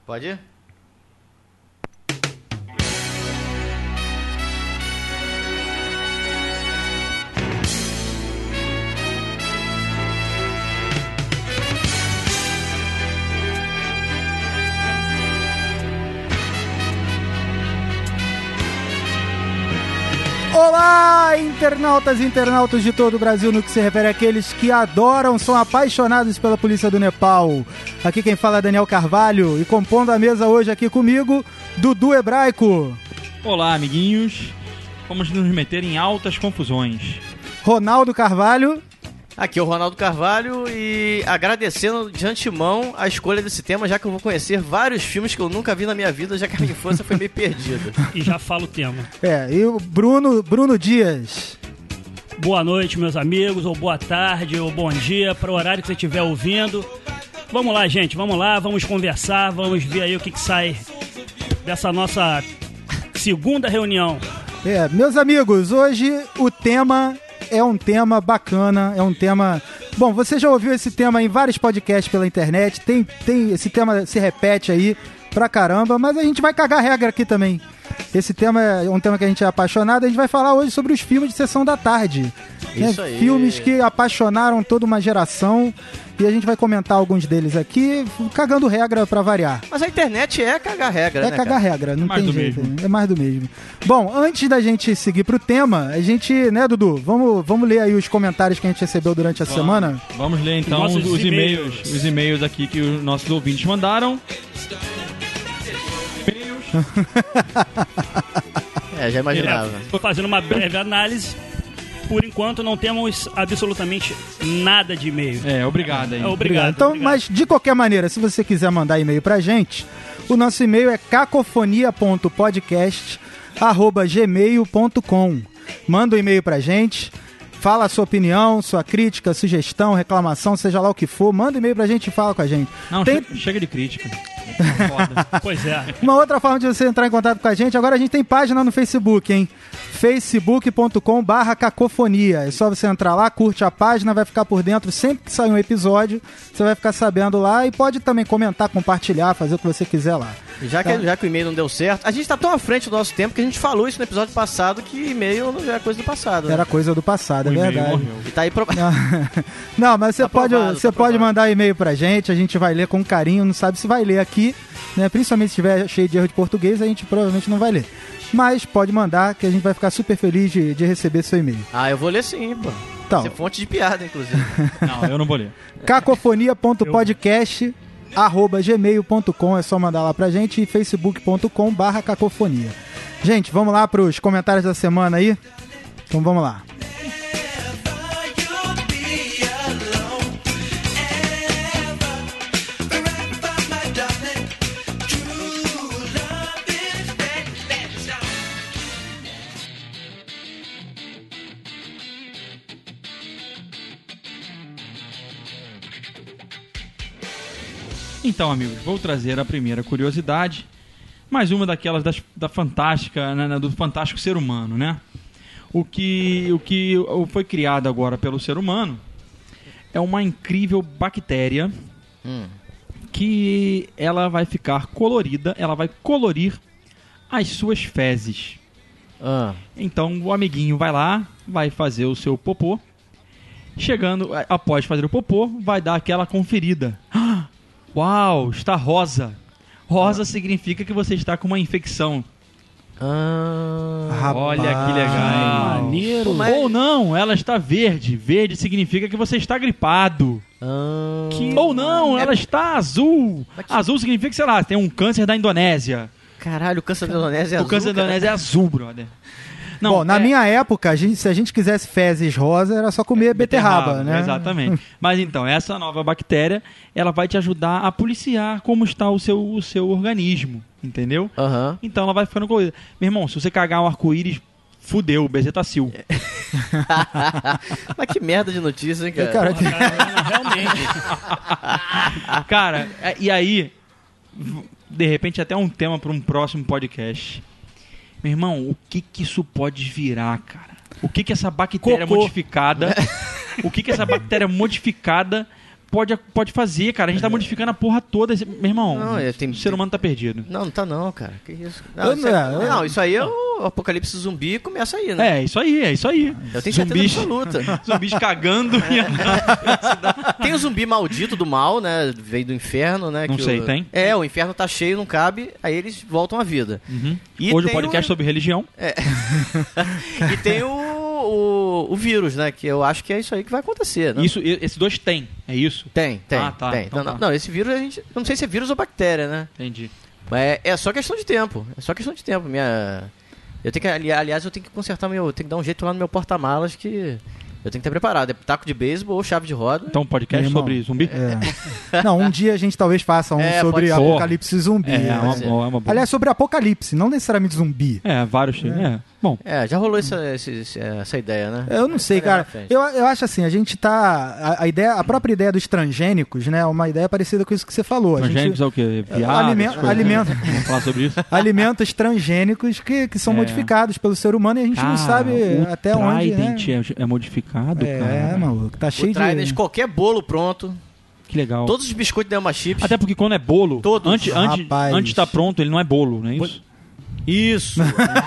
Pode ir? Olá, internautas e internautas de todo o Brasil, no que se refere àqueles que adoram, são apaixonados pela polícia do Nepal. Aqui quem fala é Daniel Carvalho e compondo a mesa hoje aqui comigo, Dudu Hebraico. Olá, amiguinhos. Vamos nos meter em altas confusões. Ronaldo Carvalho. Aqui é o Ronaldo Carvalho e agradecendo de antemão a escolha desse tema, já que eu vou conhecer vários filmes que eu nunca vi na minha vida, já que a minha infância foi meio perdida. E já falo o tema. E o Bruno Dias. Boa noite, meus amigos, ou boa tarde, ou bom dia, para o horário que você estiver ouvindo. Vamos lá, gente, vamos conversar, vamos ver aí o que sai dessa nossa segunda reunião. Meus amigos, hoje o tema é um tema bacana, é um tema... Bom, você já ouviu esse tema em vários podcasts pela internet, tem esse tema se repete aí pra caramba, mas a gente vai cagar regra aqui também. Esse tema é um tema que a gente é apaixonado, a gente vai falar hoje sobre os filmes de sessão da tarde. Isso aí. Filmes que apaixonaram toda uma geração e a gente vai comentar alguns deles aqui, cagando regra pra variar. Mas a internet é cagar regra, né, cagar cara? regra, não Mais tem do jeito. mesmo. É mais do mesmo. Bom, antes da gente seguir pro tema, a gente, né, Dudu, vamos ler aí os comentários que a gente recebeu durante a semana. Vamos ler então Nossos os e-mails. os e-mails aqui que os nossos ouvintes mandaram. Já imaginava. Fazendo uma breve análise, por enquanto não temos absolutamente nada de e-mail. Obrigado aí. Obrigado. Então, obrigado. mas de qualquer maneira, se você quiser mandar e-mail pra gente, o nosso e-mail é cacofonia.podcast@gmail.com. Manda um e-mail pra gente, fala a sua opinião, sua crítica, sugestão, reclamação, seja lá o que for, manda um e-mail pra gente e fala com a gente. Não, Tem- chega de crítica. Foda. Pois é. Uma outra forma de você entrar em contato com a gente, agora a gente tem página no Facebook, hein? facebook.com/cacofonia. É só você entrar lá, curte a página, vai ficar por dentro sempre que sair um episódio, você vai ficar sabendo lá e pode também comentar, compartilhar, fazer o que você quiser lá. Já que o e-mail não deu certo, a gente tá tão à frente do nosso tempo que a gente falou isso no episódio passado, que e-mail não é coisa do passado. Né? Era coisa do passado, é O e-mail verdade. morreu. E tá aí Não, mas você Tá pode, aprovado, você tá pode aprovado. mandar e-mail pra gente, a gente vai ler com carinho, não sabe se vai ler aqui, né? Principalmente se estiver cheio de erro de português, a gente provavelmente não vai ler. Mas pode mandar que a gente vai ficar super feliz de receber seu e-mail. eu vou ler sim, pô. Então, Isso é fonte de piada, inclusive. Não, eu não vou ler. cacofonia.podcast@gmail.com, é só mandar lá pra gente, e facebook.com/cacofonia. Gente, vamos lá pros comentários da semana aí? Então vamos lá. Então, amigos, vou trazer a primeira curiosidade, mais uma daquelas da fantástica, né, do fantástico ser humano, né? O que foi criado agora pelo ser humano é uma incrível bactéria que ela vai ficar colorida, ela vai colorir as suas fezes. Então o amiguinho vai lá, vai fazer o seu popô. Chegando, após fazer o popô, vai dar aquela conferida. Uau, está rosa. Rosa significa que você está com uma infecção. Olha que legal. Maneiro. Ou não, ela está verde. Verde significa que você está gripado. Ou não, ela está azul. Azul significa que, sei lá, tem um câncer da Indonésia. Caralho, o câncer da Indonésia é azul. O câncer da Indonésia é azul, brother. Não, Bom, na minha época, se a gente quisesse fezes rosa, era só comer beterraba, né? Exatamente. Mas então, essa nova bactéria, ela vai te ajudar a policiar como está o seu organismo, entendeu? Então ela vai ficando colorida. Meu irmão, se você cagar um arco-íris, fudeu, bezetacil. Mas que merda de notícia, hein, cara? Cara, Realmente. Cara, e aí, de repente, até um tema para um próximo podcast. Meu irmão, o que isso pode virar, cara? O que essa bactéria Cocô. modificada... O que essa bactéria modificada pode fazer, cara. A gente tá modificando a porra toda. Meu irmão, Não, o ser humano tá perdido. Não tá não, cara. Que isso? Eu Não, isso aí é o apocalipse zumbi começa aí, né? É, isso aí. Eu tenho certeza absoluta. Zumbis cagando e andando. Tem o zumbi maldito do mal, né? Veio do inferno, né? Não que sei, o... tem? É, o inferno tá cheio, não cabe, aí eles voltam à vida. Uhum. E Hoje o tem podcast sobre religião. E tem o vírus, né? Que eu acho que é isso aí que vai acontecer, né? Esses dois tem, é isso? Tem. Ah, tá. Tem. Então Não, esse vírus a gente... Eu não sei se é vírus ou bactéria, né? Entendi. É só questão de tempo. Eu tenho que, aliás, eu tenho que consertar eu tenho que dar um jeito lá no meu porta-malas que eu tenho que estar preparado. É taco de beisebol ou chave de roda. Então, podcast Irmão, sobre zumbi? Não, um dia a gente talvez faça um sobre pode ser. apocalipse zumbi. É uma ser. boa. Aliás, sobre apocalipse, não necessariamente zumbi. Vários. Bom, Já rolou essa ideia, né? Eu não sei, Vai levar cara. na frente. Eu acho assim, a gente tá... A própria ideia dos transgênicos, né? É uma ideia parecida com isso que você falou. transgênicos é o quê? Viado, Alimento. Vamos falar sobre isso? Alimentos transgênicos que são modificados pelo ser humano e a gente não sabe até onde, né? Trident é modificado, cara. maluco. Tá cheio O Trident, de... qualquer bolo pronto, Que legal. todos os biscoitos da Elma Chips. Até porque quando é bolo, Todos. Rapaz. antes de estar pronto, ele não é bolo, não é isso? Isso.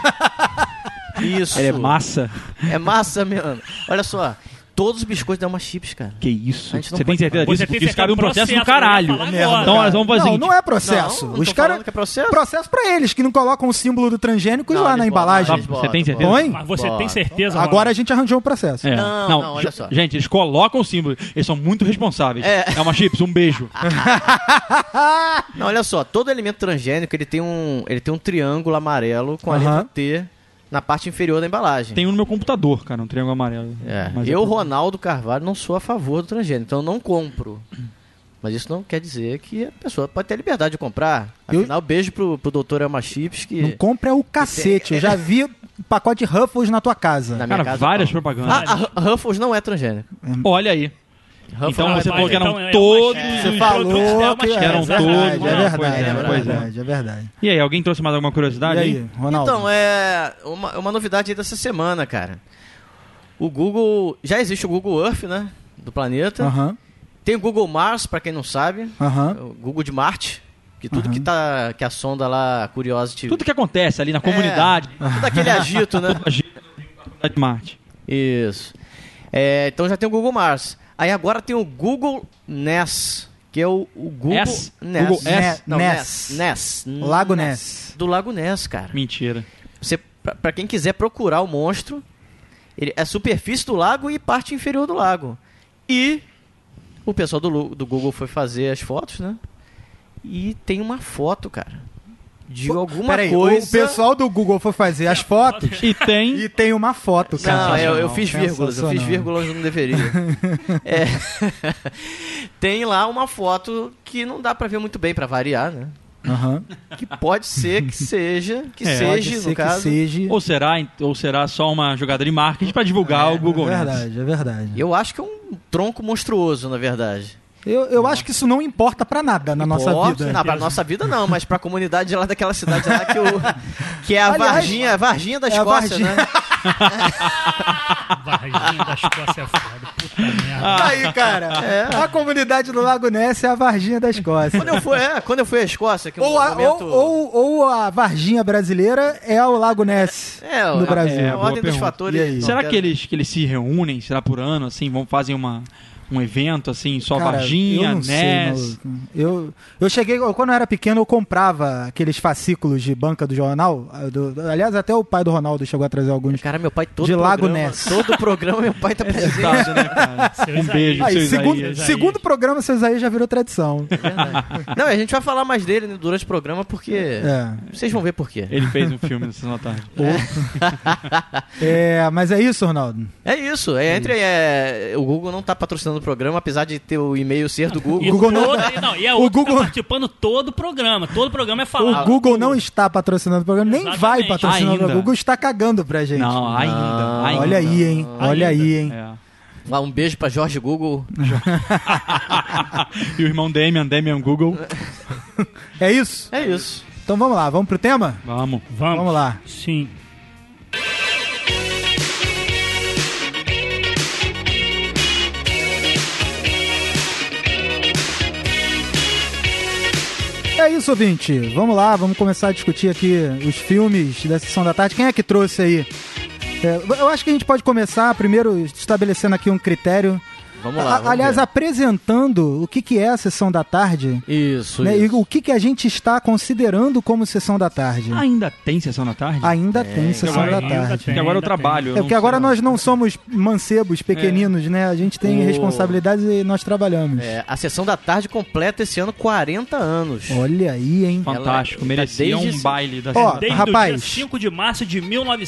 Isso. Ele é massa. É massa, mesmo. Olha só, todos os biscoitos da Elma Chips, cara. Que isso? A gente não Você tem pode certeza falar. disso? Você tem Porque isso cabe um certeza processo do do processo, caralho. eu ia falar agora. Então nós vamos fazer o Não, seguinte. não é processo. Não Os tô caras... falando que é processo. Processo pra eles, que não colocam o símbolo do transgênico Não, lá eles na botam, embalagem. eles Você tem certeza? Põe? Mas você Bora. tem certeza, Agora a gente arranjou um processo. É. Não, olha só. Gente, eles colocam o símbolo. Eles são muito responsáveis. É. Uma chips, um beijo. Não, olha só, todo alimento transgênico ele tem um triângulo amarelo com a Aham. letra T na parte inferior da embalagem. Tem um no meu computador, cara, um triângulo amarelo. Mas Eu, Ronaldo Carvalho, não sou a favor do transgênico, então eu não compro. Mas isso não quer dizer que a pessoa pode ter a liberdade de comprar. Afinal, beijo pro doutor Elma Chips que... Não compra é o cacete. Eu já vi um pacote de Ruffles na tua casa. Na minha Cara, casa, várias não. propagandas. A Ruffles não é transgênico. Olha aí. Ruffles Então não é você falou que transgênico. eram todos Você os falou produtos que que eram é todos. verdade, Pois é verdade. E aí, alguém trouxe mais alguma curiosidade E aí? aí, Ronaldo? Então, é uma novidade aí dessa semana, cara. O Google... Já existe o Google Earth, né? Do planeta. Aham, Tem o Google Mars, pra quem não sabe. aham. O Google de Marte. Que tudo Aham. que a sonda lá, Curiosity... Tudo que acontece ali na comunidade. Todo aquele agito, né? A de Marte. Isso. Então já tem o Google Mars. Aí agora tem o Google Ness, que é o Google S? Ness. Google S? Não, Ness. Ness. Lago Ness. Do Lago Ness, cara. Mentira. Você, pra quem quiser procurar o monstro, ele é a superfície do lago e parte inferior do lago. E o pessoal do Google foi fazer as fotos, né? E tem uma foto, cara, de alguma Peraí, coisa... o pessoal do Google foi fazer as fotos E tem... e tem uma foto, cara. Não, eu fiz vírgulas, eu fiz Sensacional. vírgulas onde não deveria. Tem lá uma foto que não dá pra ver muito bem, pra variar, né? Aham. Que pode ser que seja, Pode seja, ser no caso. que seja. Ou será só uma jogada de marketing pra divulgar o Google É Nets? verdade, é verdade. Eu acho que é um tronco monstruoso, na verdade. Eu acho que isso não importa pra nada na nossa Importa? vida. Não, pra nossa vida não, mas pra comunidade lá daquela cidade lá que é a Aliás, Varginha da é a Escócia, Varginha. né? Varginha da Escócia é foda. Puta merda. Aí, cara, a comunidade do Lago Ness é a Varginha da Escócia. Quando eu fui à Escócia, que Ou a, momento... ou a Varginha brasileira é o Lago Ness no Brasil. A ordem dos pergunta. fatores. E aí? não Será quero- que eles se reúnem, será por ano, assim, fazem um evento, assim, só Cara, Varginha, eu não sei, Ness? maluco. Eu cheguei, quando eu era pequeno, eu comprava aqueles fascículos de banca do jornal. Aliás, até o pai do Ronaldo chegou a trazer alguns. Cara, meu pai todo De Lago programa, Ness. todo programa meu pai tá presente. Exato, né, cara? Seu Um beijo, Aí, seu segundo, Isaías. segundo programa, seus aí já virou tradição. Não, a gente vai falar mais dele né, durante o programa porque É. vocês vão ver por quê. Ele fez um filme nessa da tarde. Mas é isso, Ronaldo. É isso. O Google não tá patrocinando o programa, apesar de ter o e-mail ser do E Google. Google não- e a o outra Google- tá participando todo o programa. Todo o programa é falar. O Google não está patrociando o programa, nem Exatamente. vai patrocinar o Ainda. programa. O Google está cagando pra gente. Não, ainda. Olha aí, hein? Olha aí, hein? É. Um beijo pra Jorge Google. E o irmão Damian Google. É isso? É isso. Então vamos lá, vamos pro tema? Vamos. Vamos lá. Sim. isso, ouvinte. Vamos lá, vamos começar a discutir aqui os filmes da Sessão da Tarde. Quem é que trouxe aí? Eu acho que a gente pode começar primeiro estabelecendo aqui um critério. Vamos lá. Aliás, apresentando o que é a Sessão da Tarde. Isso, né? isso. E o que a gente está considerando como Sessão da Tarde. Ainda tem Sessão da Tarde? Ainda tem Sessão da Tarde. Porque agora eu trabalho. Porque agora nós não somos mancebos pequeninos, né? A gente tem responsabilidades e nós trabalhamos. A Sessão da Tarde completa esse ano 40 anos. Olha aí, hein? Fantástico, Ela merecia desde um baile da Desde rapaz, o dia 5 de março de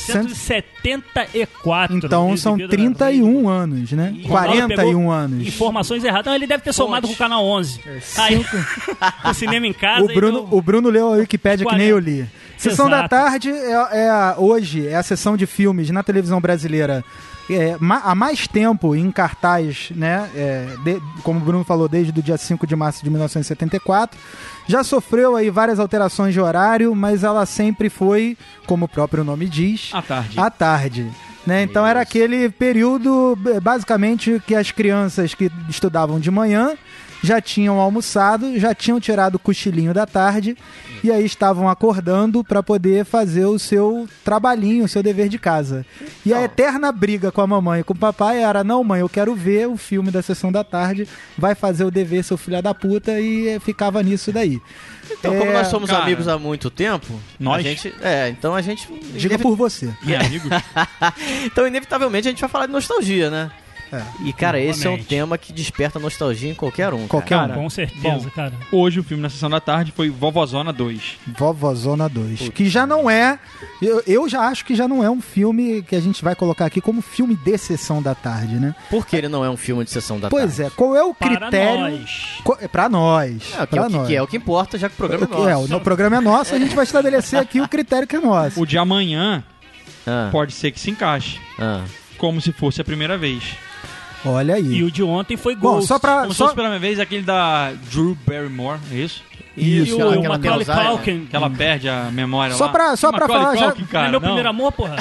1974. Então são 31 anos, né? 41 anos. Informações erradas. Então ele deve ter somado com o canal 11. Aí, o cinema em casa. O Bruno leu a Wikipédia que nem eu li. Sessão da Tarde hoje é a sessão de filmes na televisão brasileira há mais tempo em cartaz, né? Como o Bruno falou, desde o dia 5 de março de 1974. Já sofreu aí várias alterações de horário, mas ela sempre foi, como o próprio nome diz, à tarde. Né? Então era aquele período, basicamente, que as crianças que estudavam de manhã já tinham almoçado, já tinham tirado o cochilinho da tarde e aí estavam acordando para poder fazer o seu trabalhinho, o seu dever de casa. E a eterna briga com a mamãe e com o papai era: não, mãe, eu quero ver o filme da Sessão da Tarde, vai fazer o dever, seu filho da puta, e ficava nisso daí. Então, como nós somos amigos há muito tempo, nós? Então a gente... Diga por você. Amigos? Então, inevitavelmente, a gente vai falar de nostalgia, né? E, cara, esse é um tema que desperta nostalgia em qualquer um. Qualquer um. Com certeza, cara. Hoje o filme na Sessão da Tarde foi Vovozona 2. Vovozona 2. Que já não é... Eu já acho que já não é um filme que a gente vai colocar aqui como filme de Sessão da Tarde, né? Por que ele não é um filme de Sessão da Tarde? Pois é. Qual é o critério... Pra nós. Que é o que importa, já que o programa é nosso. O programa é nosso, a gente vai estabelecer aqui o critério que é nosso. O de amanhã pode ser que se encaixe. Como se fosse a primeira vez. Olha aí. E o de ontem foi Ghost. Como se fosse pela minha vez aquele da Drew Barrymore, é isso? Isso, e o Macaulay Culkin. Que ela perde a memória só lá. Só pra falar... Não é meu primeiro amor, porra?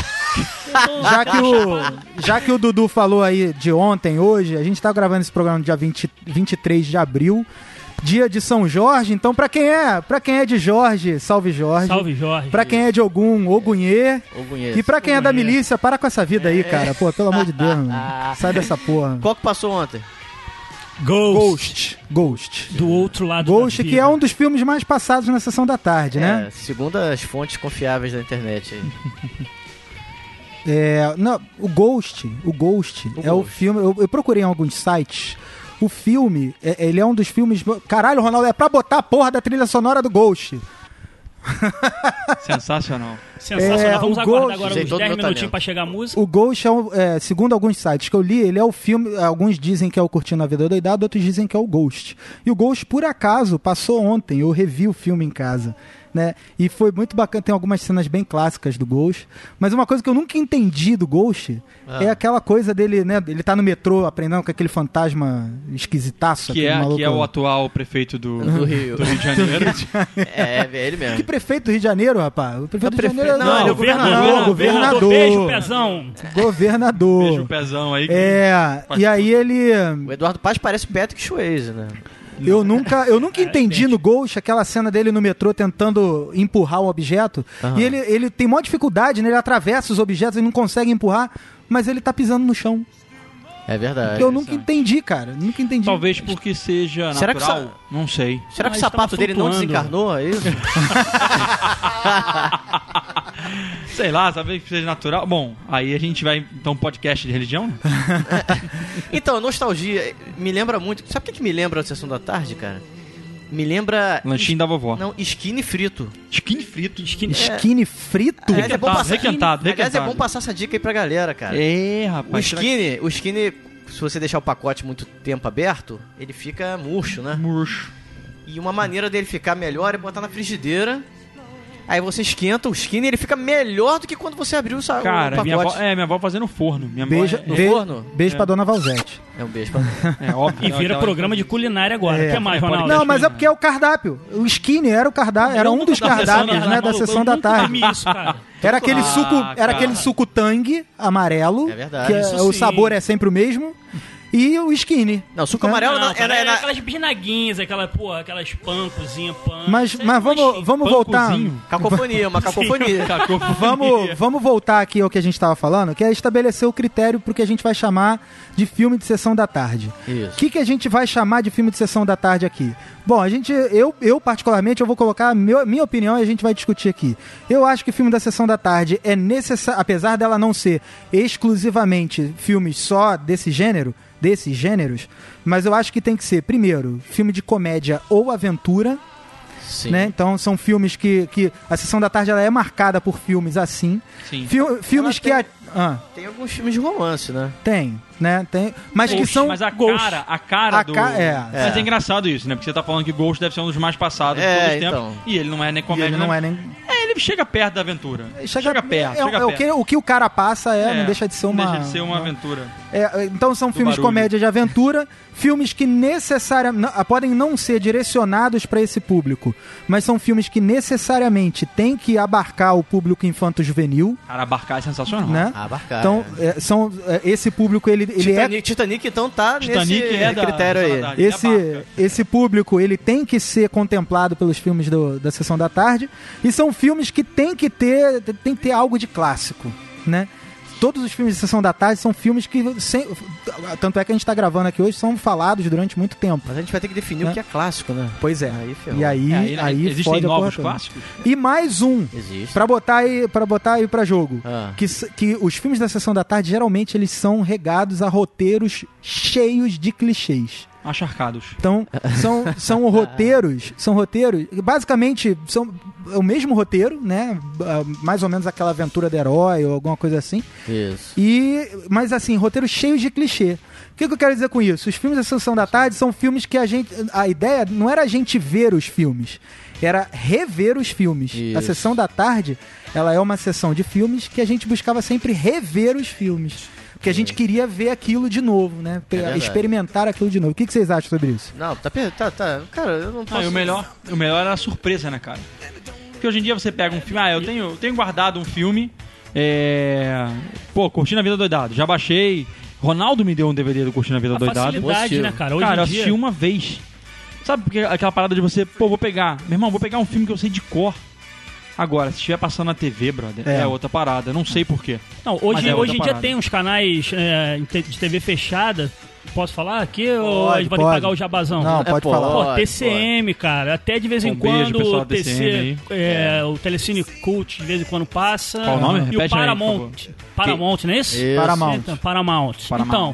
Já que o Dudu falou aí de ontem, hoje, a gente tá gravando esse programa no dia 23 de abril. Dia de São Jorge, então pra quem é de Jorge, salve Jorge. Salve Jorge. Pra quem é de Ogum, Ogunhê. E pra quem é da milícia, para com essa vida aí, cara. Pô, pelo amor de Deus, mano. Sai dessa porra. Qual que passou ontem? Ghost. Do outro lado Ghost, que é um dos filmes mais passados na Sessão da Tarde, né? Segundo as fontes confiáveis da internet aí. O Ghost é o filme... Eu procurei em alguns sites... O filme, ele é um dos filmes... Caralho, Ronaldo, é pra botar a porra da trilha sonora do Ghost. Sensacional. Vamos aguardar agora uns 10 minutinhos talento. pra chegar a música. O Ghost segundo alguns sites que eu li, ele é o filme... Alguns dizem que é o Curtindo a Vida Doidado, outros dizem que é o Ghost. E o Ghost, por acaso, passou ontem. Eu revi o filme em casa. Né? E foi muito bacana, tem algumas cenas bem clássicas do Ghost, mas uma coisa que eu nunca entendi do Ghost é aquela coisa dele, né? Ele tá no metrô aprendendo com aquele fantasma esquisitaço. Que é o atual prefeito do Rio de Janeiro. É ele mesmo. Que prefeito do Rio de Janeiro, rapaz? O prefeito do Rio de Janeiro não, ele é governador. Beijo, pezão. Governador. Beijo, pezão aí. E aí ele... O Eduardo Paz parece Patrick Swayze, né? Eu nunca entendi no Ghost aquela cena dele no metrô tentando empurrar o objeto. E ele tem maior dificuldade, né? Ele atravessa os objetos e não consegue empurrar, mas ele tá pisando no chão. É verdade. Eu nunca entendi, cara. Nunca entendi. Talvez porque seja Será natural. Não sei. Será que o sapato dele não desencarnou? É isso? Sei lá, talvez seja natural. Bom, aí a gente vai... Então, podcast de religião? Então, nostalgia me lembra muito... Sabe o que me lembra a Sessão da Tarde, cara? Me lembra... Lanchinho da vovó. Não, skinny frito. Skinny frito? Skinny frito? Aliás, é bom passar... Requentado. Aliás, é bom passar essa dica aí pra galera, cara. Rapaz. O skinny, se você deixar o pacote muito tempo aberto, ele fica murcho, né? Murcho. E uma maneira dele ficar melhor é botar na frigideira. Aí você esquenta o skinny e ele fica melhor do que quando você abriu o pacote. Cara, minha avó fazendo no forno. Forno? Beijo pra Dona Valzete. É um beijo pra... óbvio. E vira programa de culinária agora. O que mais, Ronaldo? Não, mas é porque é o cardápio. O skinny era o cardápio, era um dos cardápios, né, da Sessão da Tarde. Isso, cara. Era aquele suco tangue amarelo. É verdade. Que o sabor é sempre o mesmo. e o skinny. Não, suco amarelo não, cara, é aquelas bisnaguinhas, aquelas pancozinhas, Mas vamos voltar. Cacofonia, uma cacofonia. Vamos voltar aqui ao que a gente estava falando, que é estabelecer o critério pro que a gente vai chamar de filme de sessão da tarde. Isso. O que a gente vai chamar de filme de sessão da tarde aqui? Bom, eu particularmente, eu vou colocar a minha opinião e a gente vai discutir aqui. Eu acho que filme da sessão da tarde é necessário, apesar dela não ser exclusivamente filmes só desses gêneros, mas eu acho que tem que ser, primeiro, filme de comédia ou aventura. Sim. Né? Então são filmes que a sessão da tarde ela é marcada por filmes assim. Sim. Filmes que... Tem alguns filmes de romance, né? Tem, mas Ghost, que são... Mas a cara do... Mas é É. engraçado isso, né? Porque você tá falando que Ghost deve ser um dos mais passados de todos os então. tempos. E ele não é nem comédia, Ele não né? é nem... Ele chega perto da aventura. Chega perto. chega perto. O que o cara passa não deixa de ser uma... Não deixa de ser uma aventura. Então são filmes de barulho. comédia de aventura, filmes que necessariamente podem não ser direcionados para esse público, mas são filmes que necessariamente têm que abarcar o público infanto-juvenil, Cara, abarcar é sensacional. né? Abarcar. Então esse público ele Titanic então tá Titanic nesse critério aí. da abarca. esse público ele tem que ser contemplado pelos filmes da Sessão da Tarde, e são filmes que tem que ter algo de clássico, né? Todos os filmes de Sessão da Tarde são filmes que, tanto é que a gente está gravando aqui hoje, são falados durante muito tempo. Mas a gente vai ter que definir o que é clássico, né? Pois é. Aí ferrou. E aí existem fode a novos porra toda. clássicos? E mais um, Existe. pra botar aí pra jogo. Ah. Que os filmes da Sessão da Tarde, geralmente, eles são regados a roteiros cheios de clichês. Acharcados. Então, são roteiros, basicamente, são o mesmo roteiro, né? Mais ou menos aquela aventura do herói ou alguma coisa assim. Isso. Mas assim, roteiros cheios de clichê. O que eu quero dizer com isso? Os filmes da Sessão da Tarde são filmes que a ideia não era a gente ver os filmes, era rever os filmes. Isso. A Sessão da Tarde, ela é uma sessão de filmes que a gente buscava sempre rever os filmes. Porque a gente queria ver aquilo de novo, né? Experimentar aquilo de novo. O que vocês acham sobre isso? Não, tá. Cara, eu não posso... O melhor era a surpresa, né, cara? Porque hoje em dia você pega um filme... eu tenho guardado um filme... Curtindo a Vida Doidado. Já baixei. Ronaldo me deu um DVD do Curtindo a Vida Doidado. Facilidade, né, cara? Hoje Cara, eu em dia... assisti uma vez. Sabe porque aquela parada de você... vou pegar... Meu irmão, vou pegar um filme que eu sei de cor. Agora, se estiver passando na TV, brother, é outra parada. Não sei porquê. Não, hoje em dia tem uns canais de TV fechada. Posso falar aqui ou a gente vai ter que pagar o jabazão? Não, pode falar. Pô, TCM, cara. Até de vez em beijo, quando pessoal o do TCM TC, o Telecine Cult de vez em quando passa. Qual o nome? E Repete o aí, Paramount. Paramount, não é isso? Isso. Paramount. Então,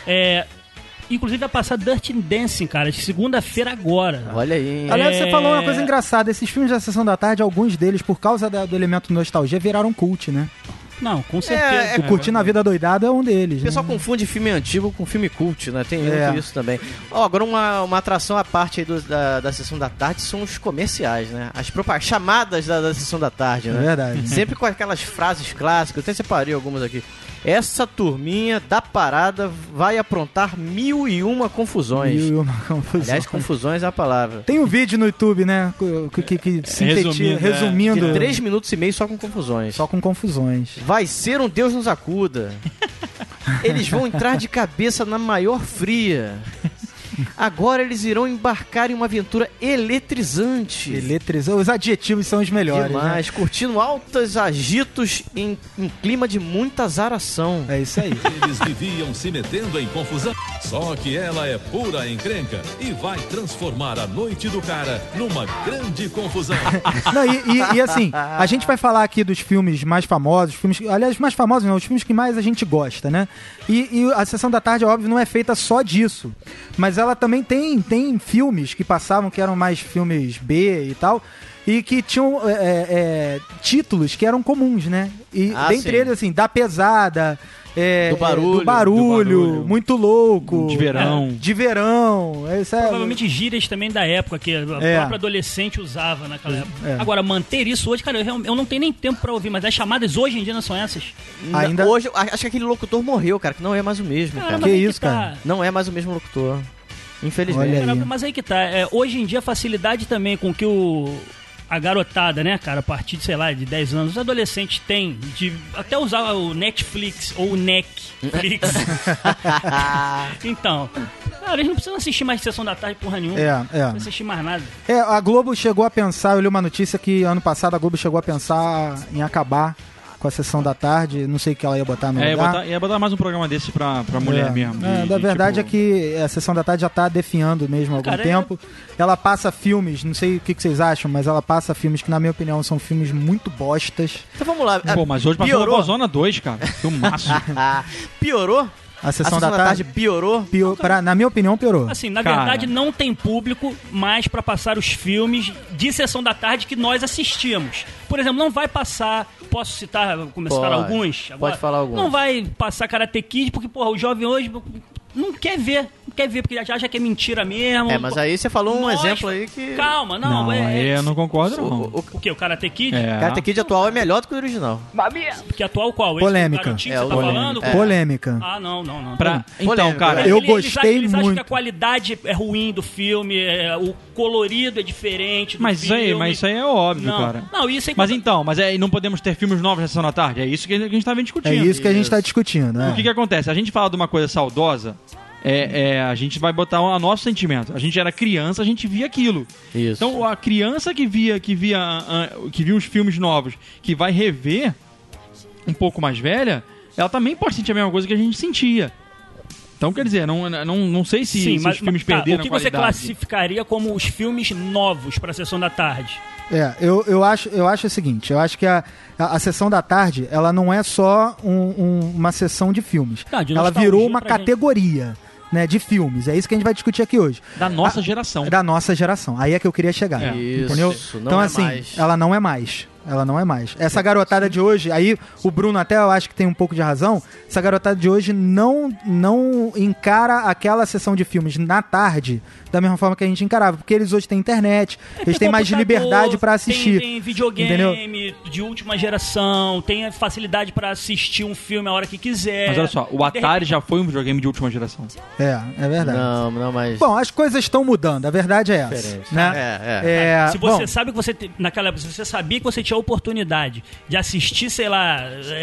inclusive vai passar Dirty Dancing, cara, de segunda-feira agora. Olha aí, hein? Aliás, você falou uma coisa engraçada. Esses filmes da Sessão da Tarde, alguns deles, por causa do elemento nostalgia, viraram cult, né? Não, com certeza. O Curtindo a Vida Doidado é um deles. O pessoal né? confunde filme antigo com filme cult, né? Tem muito isso também. Agora, uma atração à parte aí da Sessão da Tarde são os comerciais, né? As chamadas da Sessão da Tarde, né? É verdade. Sempre com aquelas frases clássicas. Eu até separei algumas aqui. Essa turminha da parada vai aprontar 1001 confusões. 1001 confusões. Aliás, confusões é a palavra. Tem um vídeo no YouTube, né? Que sintetiza, resumindo. De 3 minutos e meio só com confusões. Só com confusões. Vai ser um Deus nos acuda. Eles vão entrar de cabeça na maior fria. Agora eles irão embarcar em uma aventura eletrizante. Os adjetivos são os melhores. Demais, né? curtindo altos agitos em clima de muita azaração. É isso aí. Eles viviam se metendo em confusão. Só que ela é pura encrenca e vai transformar a noite do cara numa grande confusão. Não, e assim, a gente vai falar aqui dos filmes mais famosos, mais famosos não, os filmes que mais a gente gosta, né? E a Sessão da Tarde, óbvio, não é feita só disso. Mas ela também tem filmes que passavam, que eram mais filmes B e tal, e que tinham títulos que eram comuns, né? E dentre eles, assim, Da Pesada... do barulho, Muito Louco, de verão. Provavelmente gírias também da época que a própria adolescente usava naquela época. Agora, manter isso hoje, cara, eu não tenho nem tempo pra ouvir, mas as chamadas hoje em dia não são essas. Hoje, acho que aquele locutor morreu, cara, que não é mais o mesmo, cara. Que isso, cara? Não é mais o mesmo locutor. Infelizmente. Mas aí que tá. Hoje em dia a facilidade também com que a garotada, né, cara, a partir de, sei lá, de 10 anos, os adolescentes têm de até usar o Netflix ou o Netflix. Então, cara, eles não precisam assistir mais Sessão da Tarde porra nenhuma. Não precisam assistir mais nada. A Globo chegou a pensar, eu li uma notícia que ano passado a Globo chegou a pensar em acabar com a Sessão da Tarde, não sei o que ela ia botar no lugar. Ia botar mais um programa desse pra mulher mesmo. A verdade é que a Sessão da Tarde já tá definhando mesmo há algum tempo. Ela passa filmes, não sei o que vocês acham, mas ela passa filmes que, na minha opinião, são filmes muito bostas. Então vamos lá. Pô, mas hoje passou o Zona 2, cara. Filmaço. Piorou? A Sessão da Tarde piorou? Na minha opinião, piorou. Assim, na verdade, não tem público mais pra passar os filmes de Sessão da Tarde que nós assistíamos. Por exemplo, não vai passar... Posso citar alguns? Agora, pode falar alguns. Não vai passar Karate Kid, porque, porra, o jovem hoje não quer ver, porque já acha que é mentira mesmo. Mas aí você falou um exemplo aí que... Calma, eu não concordo, não. O quê? O Karate Kid? Karate Kid atual é melhor do que o original. Porque atual qual? Polêmica. Esse que você tá falando? Polêmica. Ah, não. Então, cara... Eu gostei eles muito. acham que a qualidade é ruim do filme, o colorido é diferente do filme. Mas isso aí é óbvio, cara. Não, isso aí... Mas não podemos ter filmes novos na Sessão da Tarde? É isso que a gente tá discutindo. É isso que a gente tá discutindo, né? O que acontece? A gente fala de uma coisa saudosa, a gente vai botar o nosso sentimento. A gente era criança, a gente via aquilo. Isso. Então, a criança que via os filmes novos, que vai rever um pouco mais velha, ela também pode sentir a mesma coisa que a gente sentia. Então, quer dizer, não sei se os filmes perderam a qualidade. O que você classificaria como os filmes novos para a Sessão da Tarde? Eu acho o seguinte, eu acho que a Sessão da Tarde, ela não é só uma sessão de filmes. Ela virou uma categoria, né, de filmes. É isso que a gente vai discutir aqui hoje. Da nossa geração. Da nossa geração. Aí é que eu queria chegar. Entendeu? Então, assim, ela não é mais. Ela não é mais. Essa garotada de hoje, aí o Bruno até eu acho que tem um pouco de razão, essa garotada de hoje não encara aquela sessão de filmes na tarde da mesma forma que a gente encarava, porque eles hoje têm internet, eles têm mais liberdade pra assistir. Tem videogame, entendeu? De última geração, tem facilidade pra assistir um filme a hora que quiser. Mas olha só, o Atari já foi um videogame de última geração. É verdade. Não, mas... Bom, as coisas estão mudando, a verdade é essa. Né? Se você sabe que você naquela época, se você sabia que você tinha a oportunidade de assistir, sei lá,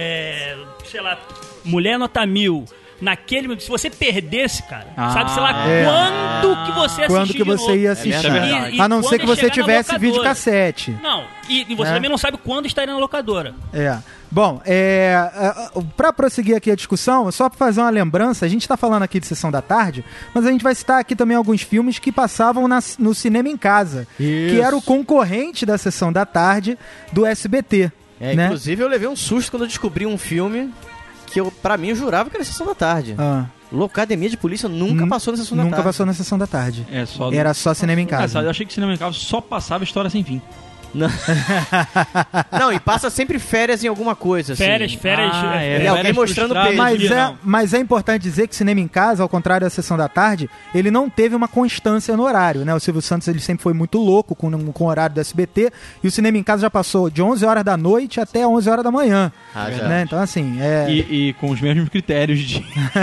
Mulher Nota 1000, naquele... Se você perdesse, cara, sabe-se lá quando que você assistiu. Quando que você ia assistir. A não ser que você tivesse videocassete. Não, e você também não sabe quando estaria na locadora. Bom, para prosseguir aqui a discussão, só para fazer uma lembrança, a gente está falando aqui de Sessão da Tarde, mas a gente vai citar aqui também alguns filmes que passavam no Cinema em Casa, que era o concorrente da Sessão da Tarde do SBT. Né? Inclusive eu levei um susto quando eu descobri um filme que pra mim eu jurava que era Sessão da Tarde. Locademia de Polícia nunca passou na Sessão da Tarde. Nunca passou na Sessão da Tarde. Era só Cinema em Casa. Eu achei que Cinema em Casa só passava História Sem Fim. Não, e passa sempre férias em alguma coisa. Assim. Férias. E alguém mostrando peixe. Mas é importante dizer que Cinema em Casa, ao contrário da Sessão da Tarde, ele não teve uma constância no horário, né? O Silvio Santos ele sempre foi muito louco com o horário do SBT, e o Cinema em Casa já passou de 11 horas da noite até 11 horas da manhã. Né? Então, assim... E com os mesmos critérios de...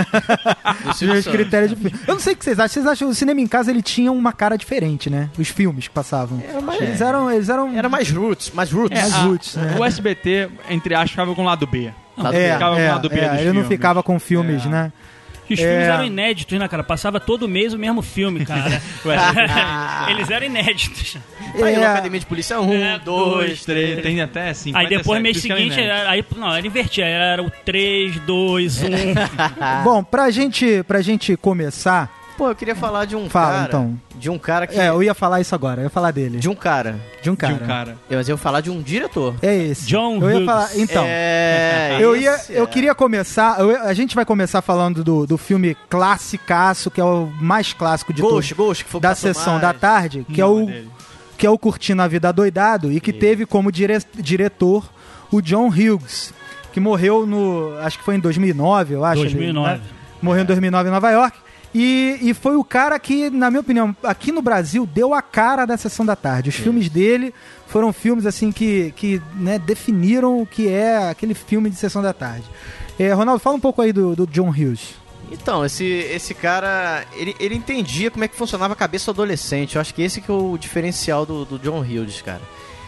Eu não sei o que vocês acham. Vocês acham que o Cinema em Casa ele tinha uma cara diferente, né? Os filmes que passavam. Eles eram... Era mais roots. Né? O SBT, entre aspas, ficava com o lado B. Ele não ficava com filmes, né? Os filmes eram inéditos, né, cara? Passava todo mês o mesmo filme, cara. Eles eram inéditos. Aí na Academia de Polícia 1, 2, 3... Tem até 50. Aí depois, mês seguinte, era invertia. Era o 3, 2, 1... Bom, pra gente começar... Pô, eu queria falar de um cara... então. De um cara que... eu ia falar isso agora. Eu ia falar dele. De um cara. Mas eu ia falar de um diretor. É esse. John Hughes. Ia falar... Então, eu queria começar... A gente vai começar falando do filme classicaço, que é o mais clássico de todos. Ghost, que foi da Sessão da Tarde, que é o Curtindo a Vida Doidado, e que teve como diretor o John Hughes, que morreu acho que foi em 2009, eu acho. 2009. Né? Morreu em 2009 em Nova York. E foi o cara que, na minha opinião, aqui no Brasil, deu a cara da Sessão da Tarde. Os filmes dele foram filmes assim que né, definiram o que é aquele filme de Sessão da Tarde. Ronaldo, fala um pouco aí do John Hughes. Então, esse cara, ele entendia como é que funcionava a cabeça do adolescente. Eu acho que esse que é o diferencial do John Hughes, cara.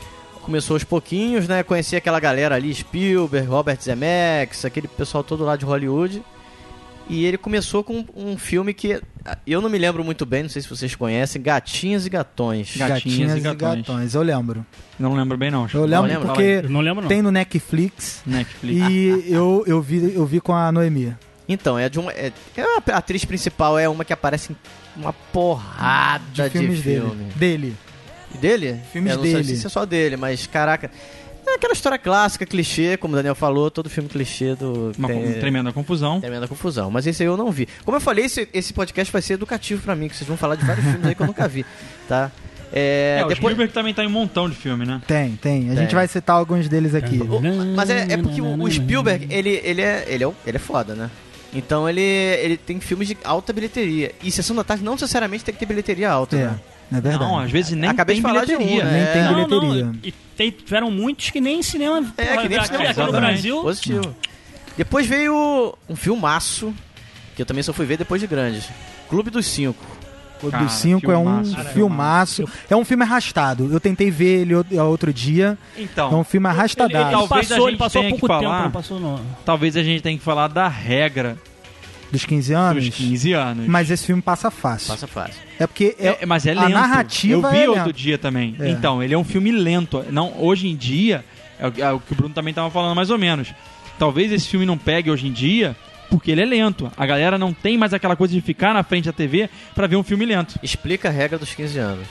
começou aos pouquinhos, né? Conhecia aquela galera ali, Spielberg, Robert Zemeckis, aquele pessoal todo lá de Hollywood. E ele começou com um filme que eu não me lembro muito bem, não sei se vocês conhecem, Gatinhas e Gatões. Gatinhas e Gatões, eu lembro. Não lembro bem, não. Eu lembro porque não lembro, não. Tem no Netflix. E eu vi com a Noemi. Então, a atriz principal é uma que aparece em uma porrada de filmes dele. Dele? Filmes eu não dele. sei se é só dele, mas caraca. É aquela história clássica, clichê, como o Daniel falou, todo filme clichê do... Tremenda confusão. Tremenda confusão, mas esse aí eu não vi. Como eu falei, esse podcast vai ser educativo pra mim, que vocês vão falar de vários filmes aí que eu nunca vi, tá? O Spielberg também tá em um montão de filme, né? Tem. A gente vai citar alguns deles aqui. Mas é porque o Spielberg, ele é foda, né? Então ele tem filmes de alta bilheteria. E Sessão da Tarde não necessariamente tem que ter bilheteria alta, né? É verdade. Não, às vezes nem Acabei tem de falar bilheteria. de um, Nem tem bilheteria. Não. E tiveram muitos que nem cinema. Que nem cinema. Aqui no Brasil. Positivo. Depois veio um filmaço, que eu também só fui ver depois de grandes. Clube dos Cinco. Clube dos Cinco é um filmaço. É um filme arrastado. Eu tentei ver ele outro dia. Então, é um filme arrastadaço. Ele passou há pouco tempo, não passou não. Talvez a gente tenha que falar da regra dos 15 anos? Dos 15 anos. Mas esse filme passa fácil. Passa fácil. É porque mas é lento. A narrativa eu vi outro dia também. É. Então, ele é um filme lento. Não, hoje em dia, é o que o Bruno também estava falando mais ou menos. Talvez esse filme não pegue hoje em dia porque ele é lento. A galera não tem mais aquela coisa de ficar na frente da TV pra ver um filme lento. Explica a regra dos 15 anos.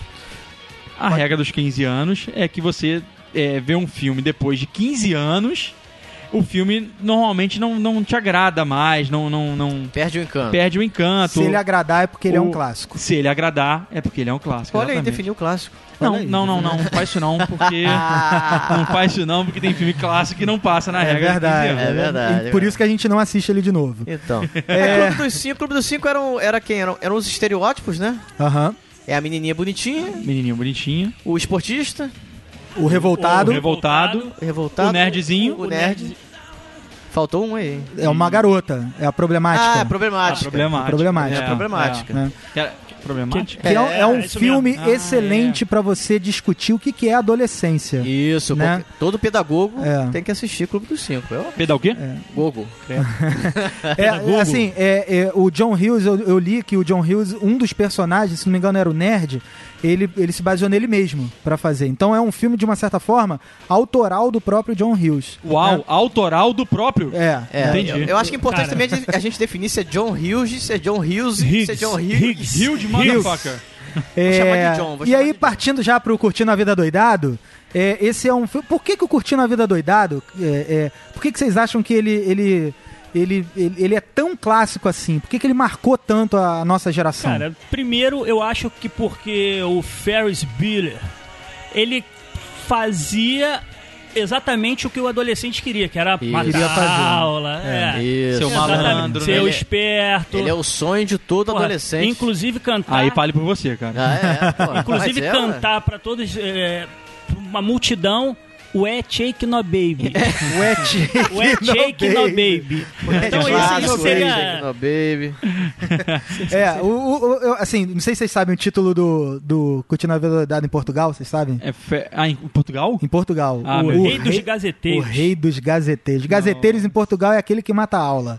A regra dos 15 anos é que você vê um filme depois de 15 anos... O filme normalmente não te agrada mais, não perde o encanto. Perde o encanto. Se ele agradar é porque ele é um clássico. Se ele agradar é porque ele é um clássico. Olha aí, definiu o clássico. Não faz isso não, porque não faz isso não, porque tem filme clássico que não passa na regra. Verdade, é verdade. Por isso que a gente não assiste ele de novo. Então. Clube dos Cinco era quem? Eram os estereótipos, né? Aham. É a menininha bonitinha. O esportista. O revoltado. O nerdzinho. O nerd. Faltou um aí. É uma garota. É a problemática. É problemática. Problemática. Problemática. É um filme excelente pra você discutir o que é a adolescência. Isso, né? Todo pedagogo tem que assistir Clube dos Cinco. Pedagogo o quê? Gogo. Assim, o John Hughes, eu li que o John Hughes, um dos personagens, se não me engano era o nerd, ele se baseou nele mesmo pra fazer. Então é um filme, de uma certa forma, autoral do próprio John Hughes. Uau, autoral do próprio? Entendi. Eu acho que é importante também a gente definir se é John Hughes, se é John Hughes, se é John Hughes. Hughes, motherfucker. Vou chamar de John. E aí, partindo já pro Curtindo a Vida Doidado, esse é um filme... Por que o Curtindo a Vida Doidado, por que vocês acham que ele é tão clássico assim? Por que ele marcou tanto a nossa geração? Cara, primeiro eu acho que porque o Ferris Bueller, ele fazia exatamente o que o adolescente queria, que era matar a aula, ser malandro, ser o esperto. Ele é o sonho de todo adolescente. Inclusive cantar. Aí fale por você, cara. Inclusive cantar pra todos, uma multidão. Wet Shake No Baby. Wet Shake No Baby. Então isso seria... No Baby. Assim, não sei se vocês sabem o título do Curtindo a Vida Doidado em Portugal, vocês sabem? Em Portugal? Em Portugal. O Rei dos Gazeteiros. O Rei dos Gazeteiros. Gazeteiros em Portugal é aquele que mata a aula.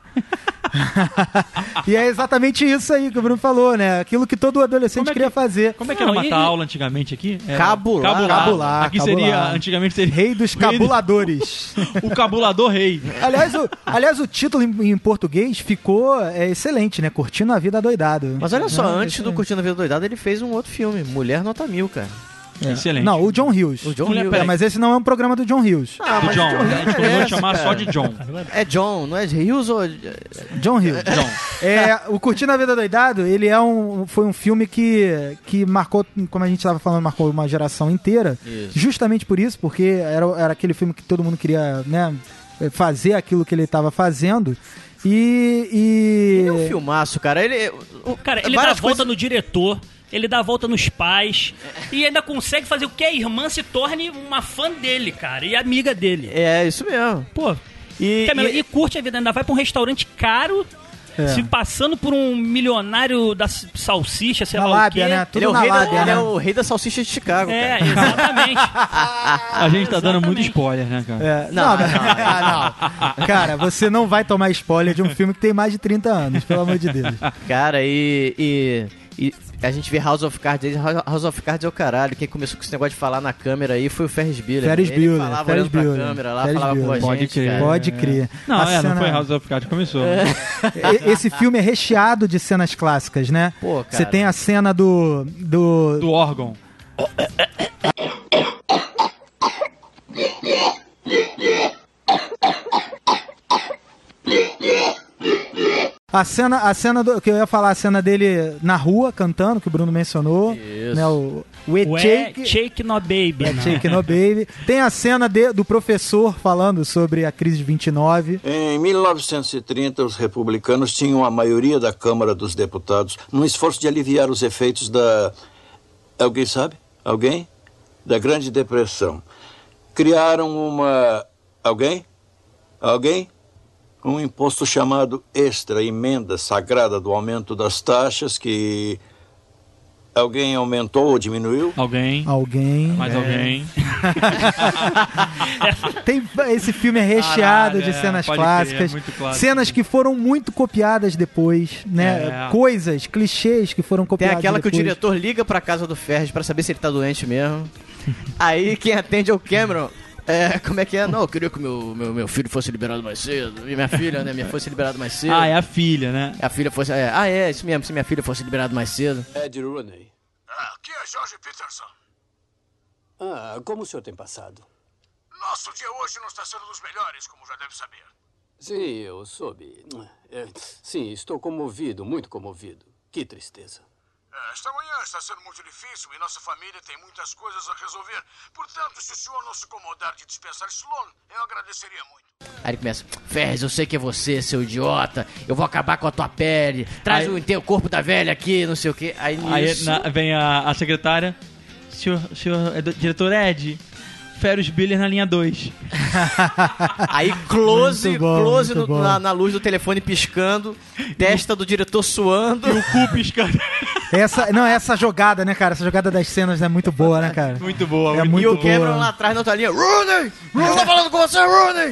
E é exatamente isso aí que o Bruno falou, né? Aquilo que todo adolescente queria fazer. Como é que era matar a aula antigamente aqui? Cabular. Aqui antigamente seria Rei dos Cabuladores. O Cabulador Rei. Aliás, o título em português ficou excelente, né? Curtindo a Vida Doidado. Mas olha só, antes do Curtindo a Vida Doidado, ele fez um outro filme, Mulher Nota 1000, cara. Excelente. Não, o John Hughes. Mas esse não é um programa do John Hughes. Do John. A gente pode chamar só de John. É John, não é Hughes ou... John Hughes. O Curtindo a Vida Doidado, ele foi um filme que marcou, como a gente estava falando, marcou uma geração inteira. Isso. Justamente por isso, porque era aquele filme que todo mundo queria, né, fazer aquilo que ele estava fazendo. Ele é um filmaço, cara. Ele dá a volta no diretor. Ele dá a volta nos pais e ainda consegue fazer o que a irmã se torne uma fã dele, cara, e amiga dele. É, isso mesmo. Pô, e curte a vida, ainda vai pra um restaurante caro se passando por um milionário da salsicha, sei Na lá lábia, o quê. né? Tudo na lábia, ele né? é o rei da salsicha de Chicago, É, cara. exatamente. A gente tá dando muito spoiler, né, cara? É, Não, não. Cara, você não vai tomar spoiler de um filme que tem mais de 30 anos, pelo amor de Deus. Cara, e a gente vê House of Cards. House of Cards é o caralho. Quem começou com esse negócio de falar na câmera aí foi o Ferris Bueller. Ferris Ele Bueller, falava Ferris olhando pra Bueller. câmera lá, Ferris falava com a Bueller. gente. Pode crer. cara. Pode crer. Não, A não cena- foi House of Cards que começou. Esse filme é recheado de cenas clássicas, né? Pô, cara. Você tem a cena do Do órgão. A cena do, que eu ia falar, a cena dele na rua cantando, que o Bruno mencionou. Isso. Né, o Shake No Baby. não. Shake No Baby. Tem a cena do professor falando sobre a crise de 29. Em 1930, os republicanos tinham a maioria da Câmara dos Deputados num esforço de aliviar os efeitos da... Alguém sabe? Alguém? Da Grande Depressão. Criaram uma... Alguém? Alguém? Um imposto chamado extra, emenda sagrada do aumento das taxas que... Alguém aumentou ou diminuiu? Alguém. Mais Alguém. Esse filme é recheado Caralho, de cenas pode crer, clássicas. é muito clássico. Cenas que foram muito copiadas depois, né? É. Coisas, clichês que foram Tem copiados aquela que o depois. diretor liga pra casa do Ferris pra saber se ele tá doente mesmo. Aí quem atende é o Cameron. Como é que é? Não, eu queria que meu filho fosse liberado mais cedo. E minha filha, né? Minha fosse liberada mais cedo. Ah, é a filha, né? A filha fosse... isso mesmo. Se minha filha fosse liberada mais cedo. Ed Rooney. Aqui é George Peterson. Como o senhor tem passado? Nosso dia hoje não está sendo dos melhores, como já deve saber. Sim, eu soube. Sim, estou comovido, muito comovido. Que tristeza. Esta manhã está sendo muito difícil e nossa família tem muitas coisas a resolver. Portanto, se o senhor não se incomodar de dispensar Sloan, eu agradeceria muito. Aí ele começa: Ferris, eu sei que é você, seu idiota. Eu vou acabar com a tua pele. Traz o corpo da velha aqui, não sei o quê. Aí nisso... Vem a secretária. Senhor diretor Ed, Ferris Bueller na linha 2. Aí close Muito bom, close muito bom. na luz do telefone piscando, testa do diretor suando. E o cu piscando. Essa jogada, né, cara? Essa jogada das cenas é muito boa, né, cara? Muito boa. É E muito o Cameron boa. lá atrás na outra linha: Rooney! Eu tô falando com você, Rooney!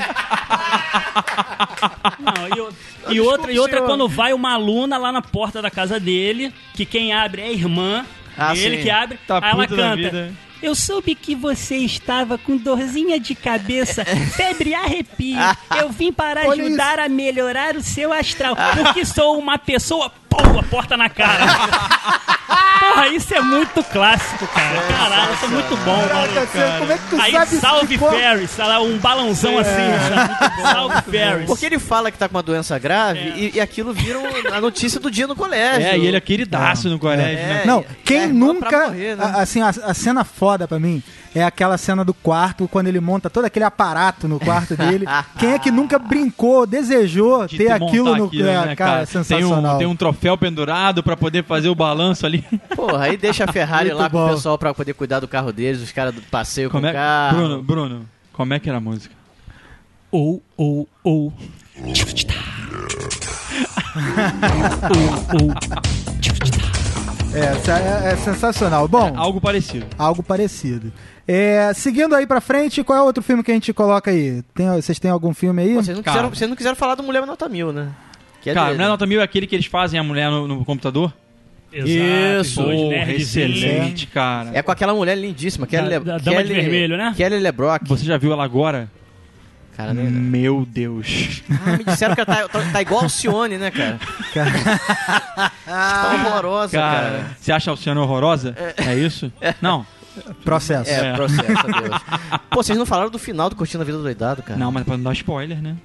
Não, e outra quando vai uma aluna lá na porta da casa dele, que quem abre é a irmã, ele sim. que abre, Tá aí ela puto da canta: vida. eu soube que você estava com dorzinha de cabeça, febre e arrepio. Eu vim para Olha ajudar a melhorar o seu astral, porque sou uma pessoa... Pô, a porta na cara. Porra, isso é muito clássico, cara. Caralho, isso é muito bom, mano. Cara, como é que tu Aí sabe salve de qual- Ferris, sei lá, um balãozão assim. sabe? Salve Ferris. Porque ele fala que tá com uma doença grave e aquilo vira a notícia do dia no colégio. E ele é queridaço no colégio, né? Não, quem é, nunca... pra morrer, né? Assim, a cena foda pra mim é aquela cena do quarto, quando ele monta todo aquele aparato no quarto dele. Quem é que nunca brincou, desejou De ter montar aquilo no... aquilo, né, cara, é Tem sensacional. um troféu pendurado pra poder fazer o balanço ali. Porra, aí deixa a Ferrari Muito lá com bom. o pessoal pra poder cuidar do carro deles, os caras do passeio com Como o é... carro. Bruno, como é que era a música? Ou. É sensacional. Bom, Algo parecido. algo parecido. Seguindo aí pra frente, qual é o outro filme que a gente coloca aí? Vocês têm algum filme aí? Pô, vocês Cara. não quiseram falar do Mulher Nota 1000, né? Que é Cara, dele. não é nota 1000 é aquele que eles fazem a mulher no computador? Isso. dois Porra, nerdzinhos. excelente, cara. É com aquela mulher lindíssima, Da Dama de Vermelho, né? Kelly LeBrock. Você já viu ela agora? Cara, né? Meu Deus. Me disseram que ela tá igual a Alcione, né, cara? Tá horrorosa, cara. Você acha a Alcione horrorosa? É isso? Não. Processo. Processo, a Deus. Pô, vocês não falaram do final do Curtindo a Vida Doidado, cara? Não, mas pra não dar spoiler, né?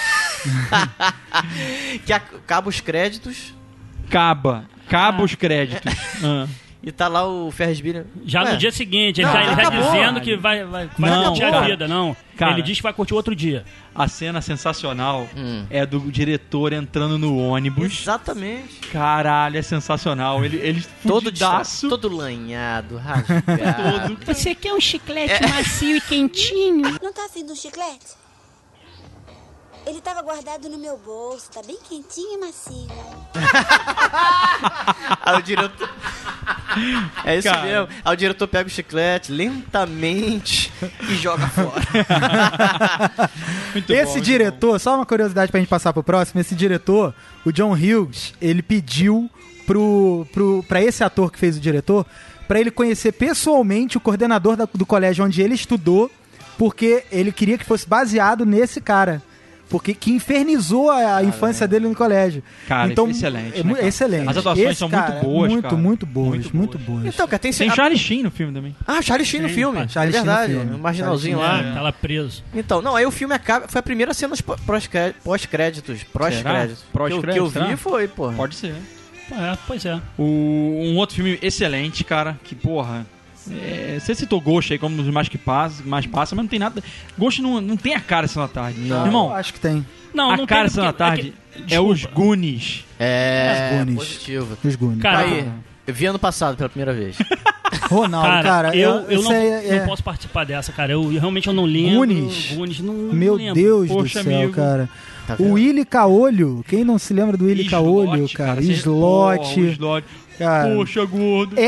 Que acaba os créditos Acaba os créditos. e tá lá o Ferris Bueller. Já Ué, no dia seguinte, ele Não, tá acabou. dizendo que vai Não, curtir a cara. vida, não. Cara. Ele diz que vai curtir outro dia. A cena sensacional é do diretor entrando no ônibus. Exatamente. Caralho, é sensacional. Ele Todo fudidaço. todo lanhado, rasgado. Você quer um chiclete macio e quentinho? Não tá afim do chiclete? Ele estava guardado no meu bolso, tá bem quentinho e macio. Aí o diretor... É isso Cara. mesmo. Aí o diretor pega o chiclete lentamente e joga fora. Muito Esse bom, diretor, só uma curiosidade pra gente passar pro próximo, esse diretor, o John Hughes, ele pediu pra esse ator que fez o diretor, pra ele conhecer pessoalmente o coordenador do colégio onde ele estudou, porque ele queria que fosse baseado nesse cara. Porque que infernizou a infância dele no colégio. Cara, então, excelente, é né, cara? excelente. As atuações Esse são muito cara, boas, muito, cara. muito boas, Muito muito boas. Então, cara, tem Charlie Sheen no filme também. Ah, Charlie Sheen no filme. Charlie é Sheen no verdade. filme. Um marginalzinho Charlie lá. Tá lá preso. Então, não, aí o filme acaba. Foi a primeira cena pós-créditos. Pós-créditos. Pós-créditos, Que eu vi será? foi, porra. Pode ser. Pois é. Um outro filme excelente, cara, que, porra... você citou Ghost aí como um dos mais passa, mas não tem nada... Ghost não tem a cara Sessão da Tarde. Não, Irmão, eu acho que tem. Não, a não cara tem Sessão da porque- Tarde é desculpa. os Goonies. É, Os Goonies. positivo. Os Goonies. Cara, Aí, eu vi ano passado pela primeira vez. Ronaldo, cara, eu isso não, aí não posso participar dessa, cara. Eu realmente não lembro. Goonies? Não Meu lembro. Deus Poxa, do céu, amigo. cara. Tá vendo? O Willy Caolho, quem não se lembra do Willy Caolho, Slot, cara? você- Slot. Porra, o Slot. Cara, Poxa, gordo.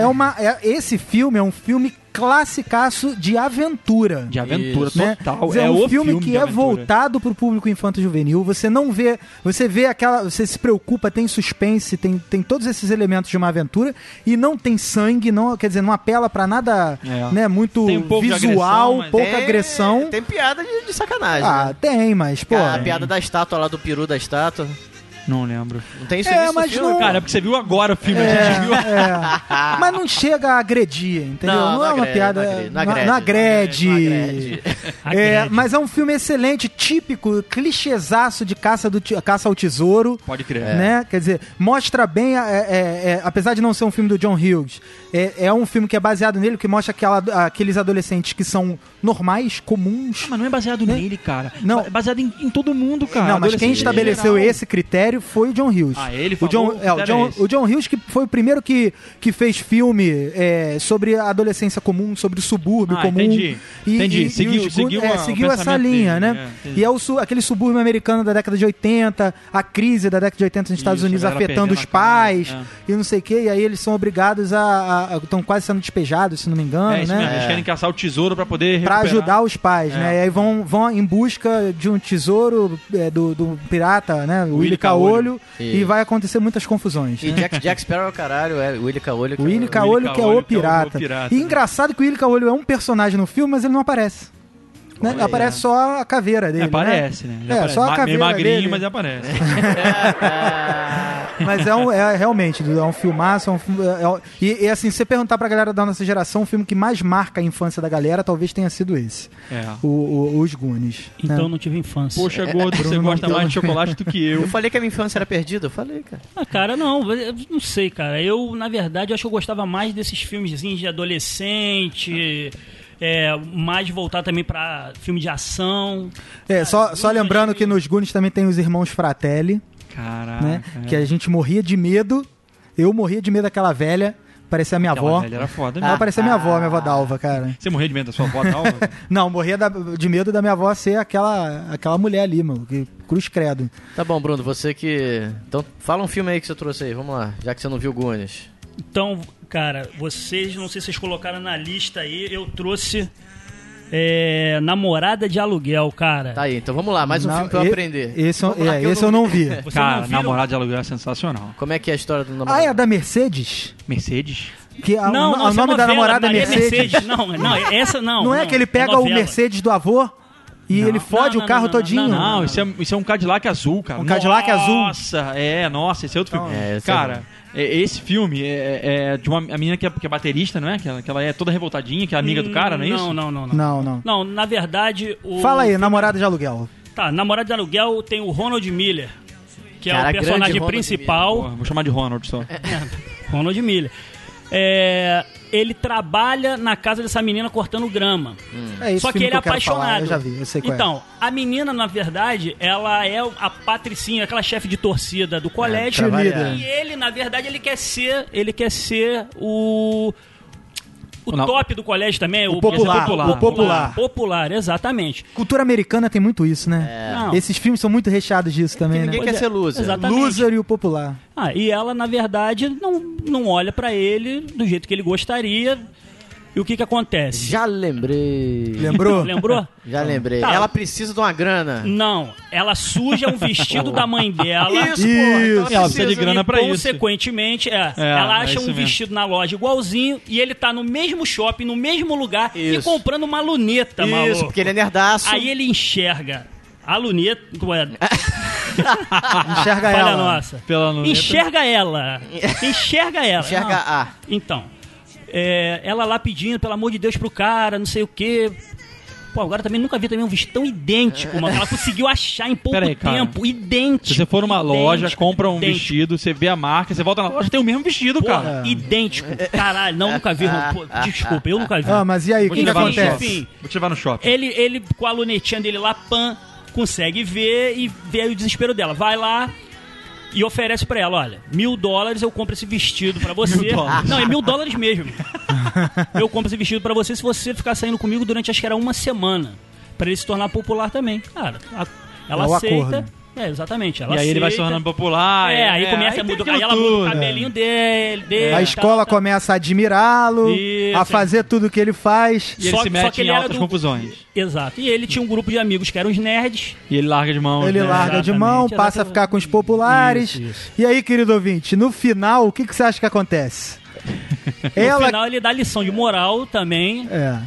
esse filme é um filme classicaço de aventura. De aventura Né? total. Quer dizer, o um filme que de é aventura. voltado pro público infanto-juvenil. Você não vê, você vê aquela, você se preocupa, tem suspense, tem todos esses elementos de uma aventura e não tem sangue, não, quer dizer, não apela pra nada, É. né, muito Tem um pouco de visual, agressão, mas pouca agressão. Tem piada de sacanagem. Ah, né? tem, mas pô. A piada da estátua lá, do peru da estátua. Não lembro. Não tem isso É, nisso no mas filme? não- Cara, é porque você viu agora o filme, a gente viu. Mas não chega a agredir, entendeu? Não, Não, é uma agrede, piada. não agrede. Não agrede. Não agrede. É, mas é um filme excelente, típico, clichêzaço de caça ao tesouro. Pode crer. Né? Quer dizer, mostra bem, apesar de não ser um filme do John Hughes, é um filme que é baseado nele, que mostra aqueles adolescentes que são normais, comuns. Mas não é baseado nele, cara. Não. É baseado em todo mundo, cara. Não, mas quem Adolescente estabeleceu geral. esse critério foi o John Hughes. Ah, ele o John, falou, o critério é esse. o John Hughes que foi o primeiro que fez filme sobre a adolescência comum, sobre o subúrbio comum. Entendi. Entendi. Seguiu seguiu o essa pensamento linha, dele, né? entendi. E é aquele subúrbio americano da década de 80, a crise da década de 80 nos Estados Isso, Unidos a galera afetando os perdendo a casa, pais e não sei o que, e aí eles são obrigados estão quase sendo despejados, se não me engano, É isso né? mesmo, eles querem caçar o tesouro pra poder Pra recuperar. ajudar os pais, né? E aí vão em busca de um tesouro do pirata, né? O Willy Caolho, e vai acontecer muitas confusões. E né? Jack Sparrow é o caralho, é o Willy Caolho. O Willy Caolho, Caolho que é o que é o pirata. pirata, E né? engraçado que o Willy Caolho é um personagem no filme, mas ele não aparece. Né? Olha. Aparece só a caveira dele. Aparece, né? É, Aparece. só a caveira Meio magrinho, dele. mas aparece. Mas realmente, é um filmaço. E assim, se você perguntar pra galera da nossa geração, o filme que mais marca a infância da galera talvez tenha sido esse. É. Os Goonies. Então né? eu não tive infância. Poxa, gordo, você Bruno gosta não mais de chocolate do que eu. Eu falei que a minha infância era perdida, eu falei, cara. Ah, cara, eu não sei, cara. Eu, na verdade, acho que eu gostava mais desses filmes assim, de adolescente, mais voltado também pra filme de ação. Só lembrando que nos Goonies também tem os irmãos Fratelli, Caraca. né? Que a gente morria de medo. Eu morria de medo daquela velha. Parecia minha Aquela avó. velha era foda Ela mesmo. parecia minha avó Dalva, cara. Você morria de medo da sua avó, Dalva? Não, morria de medo da minha avó ser aquela mulher ali, mano. Que cruz credo. Tá bom, Bruno, você que... Então, fala um filme aí que você trouxe aí, vamos lá. Já que você não viu Goonies. Então, cara, não sei se vocês colocaram na lista aí, eu trouxe Namorada de Aluguel, cara. Tá aí, então vamos lá, mais um filme pra eu aprender. Esse Vamos lá, que eu não vi. Vocês Cara, não viram? Namorado de Aluguel é sensacional. Como é que é a história do namorado? Ah, é a da Mercedes? Mercedes? Que Não, o essa nome da novela, namorada é Maria Mercedes. Não, essa não. Não é que ele pega o novela. Mercedes do avô e ele fode o carro todinho? Não, isso é um Cadillac azul, cara. Um Cadillac azul. Nossa, esse é outro filme. esse é Cara, esse filme é de uma menina que é baterista, não é? Que ela é toda revoltadinha, que é amiga do cara, não é isso? Não. Não. Não, na verdade... Fala aí, namorada de aluguel. Tá, Namorada de Aluguel tem o Ronald Miller, que Cara, é o grande personagem Ronald principal. Porra, vou chamar de Ronald só. Ronald Miller. Ele trabalha na casa dessa menina cortando grama. É esse Só que filme ele é eu quero apaixonado. falar, eu já vi, eu sei qual então, a menina, na verdade, ela é a patricinha, aquela chefe de torcida do colégio. cheerleader. E ele, na verdade, ele quer ser o... O top do colégio também é o popular. O popular. Popular, exatamente. Cultura americana tem muito isso, né? Não. Esses filmes são muito recheados disso também, né? Ninguém quer ser loser. Exatamente. Loser e o popular. E ela, na verdade, não olha pra ele do jeito que ele gostaria. E o que acontece? Já lembrei. Lembrou? Lembrou? Já lembrei. Tá. Ela precisa de uma grana. Não, ela suja um vestido da mãe dela. Isso, porra. Então Ela precisa de grana pra isso. Consequentemente, ela acha isso um vestido na loja igualzinho e ele tá no mesmo shopping, no mesmo lugar e Isso. comprando uma luneta, Isso, maluco. porque ele é nerdaço. Aí ele enxerga a luneta. Enxerga Falha ela. nossa. Pela luneta. Enxerga ela. Enxerga ela. Enxerga Não. A. Então, ela lá pedindo, pelo amor de Deus, pro cara, não sei o quê. Pô, agora também nunca vi também um vestido tão idêntico, mano. Ela conseguiu achar em pouco Peraí, cara. tempo. Idêntico. Se você for numa loja, idêntico, compra um idêntico. vestido, você vê a marca, você volta na loja, tem o mesmo vestido, Porra, cara. idêntico. Caralho, nunca vi. Pô, desculpa, eu nunca vi. Mas e aí, o Vou que te levar no acontece? shopping. Enfim. Vou te levar no shopping. Ele com a lunetinha dele lá, consegue ver e vê o desespero dela. Vai lá e oferece pra ela, olha, $1.000 eu compro esse vestido pra você. $1.000. Não, é $1.000 mesmo. Eu compro esse vestido pra você se você ficar saindo comigo durante, acho que era uma semana. Pra ele se tornar popular também. Cara, ela É o aceita. acordo. Exatamente. Ela E aí ele vai se aceita. tornando popular. Aí começa a mudar. Aí ela muda o cabelinho dele. A escola começa a admirá-lo, Isso. a fazer tudo o que ele faz. E ele Só se que mete ele em era altas do- confusões. Exato. E ele tinha um grupo de amigos que eram os nerds. E ele larga de mão. Ele né? larga de mão, Exatamente, passa a ficar com os populares. Isso. E aí, querido ouvinte, no final, o que você acha que acontece? No final ele dá lição de moral também.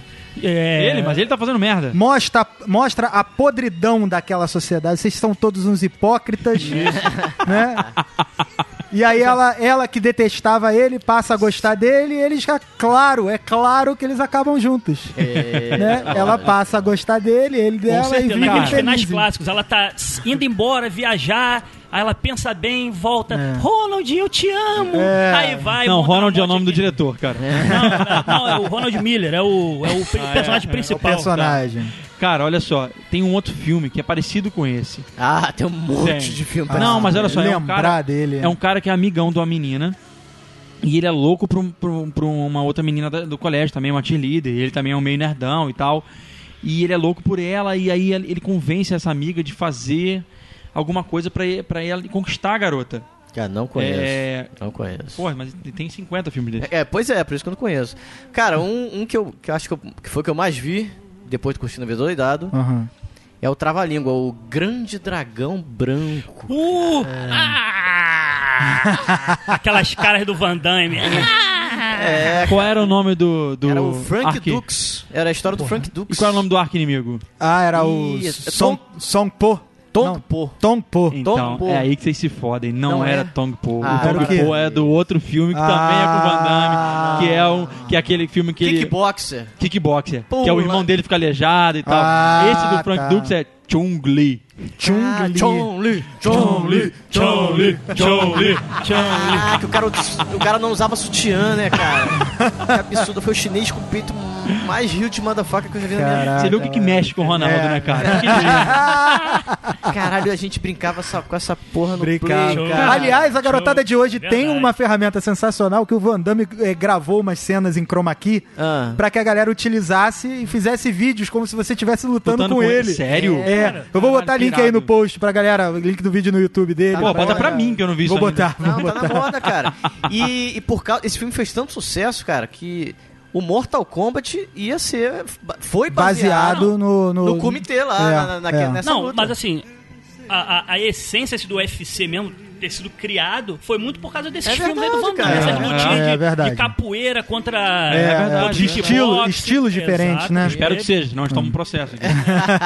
Mas ele tá fazendo merda. Mostra a podridão daquela sociedade. Vocês são todos uns hipócritas, né? E aí ela que detestava ele passa a gostar dele e eles já, é claro que eles acabam juntos. Né? Ela passa a gostar dele, ele Com dela e certeza, vivem naqueles finais felizes. clássicos, ela tá indo embora, viajar, aí ela pensa bem, volta, Ronald, eu te amo. Aí vai. Não, monta uma Ronald é o moto nome do aqui. diretor, cara. Não, é o Ronald Miller, é o personagem O principal. personagem. Cara, olha só, tem um outro filme que é parecido com esse. Tem um monte Tem. de filme. Não, mas olha só, Lembrar dele. É um cara que é amigão de uma menina. E ele é louco pra uma outra menina do colégio também, uma cheerleader. E ele também é um meio nerdão e tal. E ele é louco por ela. E aí ele convence essa amiga de fazer alguma coisa pra ela conquistar a garota. Cara, não conheço. Não conheço. Porra, mas tem 50 filmes desse. Pois é, por isso que eu não conheço. Cara, um que eu acho que foi o que eu mais vi, depois de curtindo a Vida Doidado, é o Trava-Língua, o Grande Dragão Branco. Aquelas caras do Van Damme. Qual era o nome do Era o Frank arqui- Dux. Era a história do Frank Dux. E qual é o nome do arqui-inimigo? Era o Isso. Song Po. Tongpo. Tongpo. Então, Tongpo. é aí que vocês se fodem. Não Não era é? Tongpo. Ah, O era o quê? Tongpo é do outro filme que também é com o Van Damme, que é aquele filme que ele... Kickboxer. Kickboxer. Pula. Que é o irmão dele fica aleijado e tal. Esse do Frank tá. Dux é Chung Lee. Chung-Li. Chong-Li. Que o cara não usava sutiã, né, cara? Que absurdo. Foi o chinês com o peito mais rio de motherfucker que eu já vi na minha vida. Você viu o que mexe com o Ronaldo, né, cara? Caralho, a gente brincava com essa porra no Brincava. Play, cara. Aliás, a garotada de hoje tem Verdade. uma ferramenta sensacional que o Van Damme gravou umas cenas em chroma key pra que a galera utilizasse e fizesse vídeos como se você estivesse lutando com ele. Sério? Eu vou botar link aí no pirado. post pra galera, o link do vídeo no YouTube dele. Pô, bota pra mim que eu não vi Vou isso ainda. botar. Não, tá na moda, cara. E por causa... Esse filme fez tanto sucesso, cara, que o Mortal Kombat foi baseado no comitê lá, nessa Não, luta. mas assim, a essência do UFC mesmo ter sido criado foi muito por causa desses filmes aí do Van Damme. cara. Essas lutinhas verdade. de capoeira contra verdade. contra kickboxing. Estilos diferentes, Exato. né? Espero que seja, senão a gente toma um processo aqui.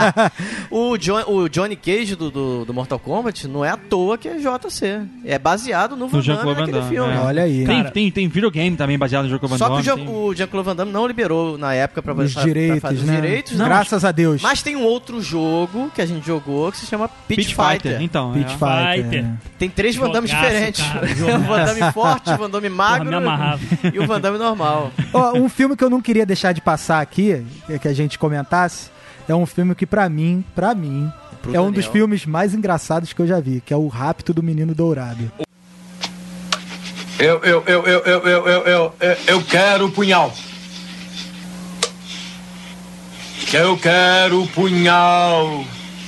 O Johnny Cage do Mortal Kombat não é à toa que é JC. É baseado no Van Jean-Claude Damme naquele Van filme. Damme, Olha aí. Cara, Tem videogame também baseado no jogo Van Só que Damme. o Jean-Claude Van Damme não liberou na época pra Os pra direitos, fazer os né? direitos. Graças a Deus. Mas tem um outro jogo que a gente jogou que se chama Pit Pit Fighter. Então, Pit Fighter. né? Tem 3 Van Damme Jogaço, diferentes. cara, O Van Damme forte, o Van Damme magro me amarrava. e o Van Damme normal. Ó, um filme que eu não queria deixar de passar aqui, que a gente comentasse, é um filme que pra mim, Pro é um dos Daniel. filmes mais engraçados que eu já vi, que é O Rapto do Menino Dourado. Eu quero o punhal. Eu quero o punhal.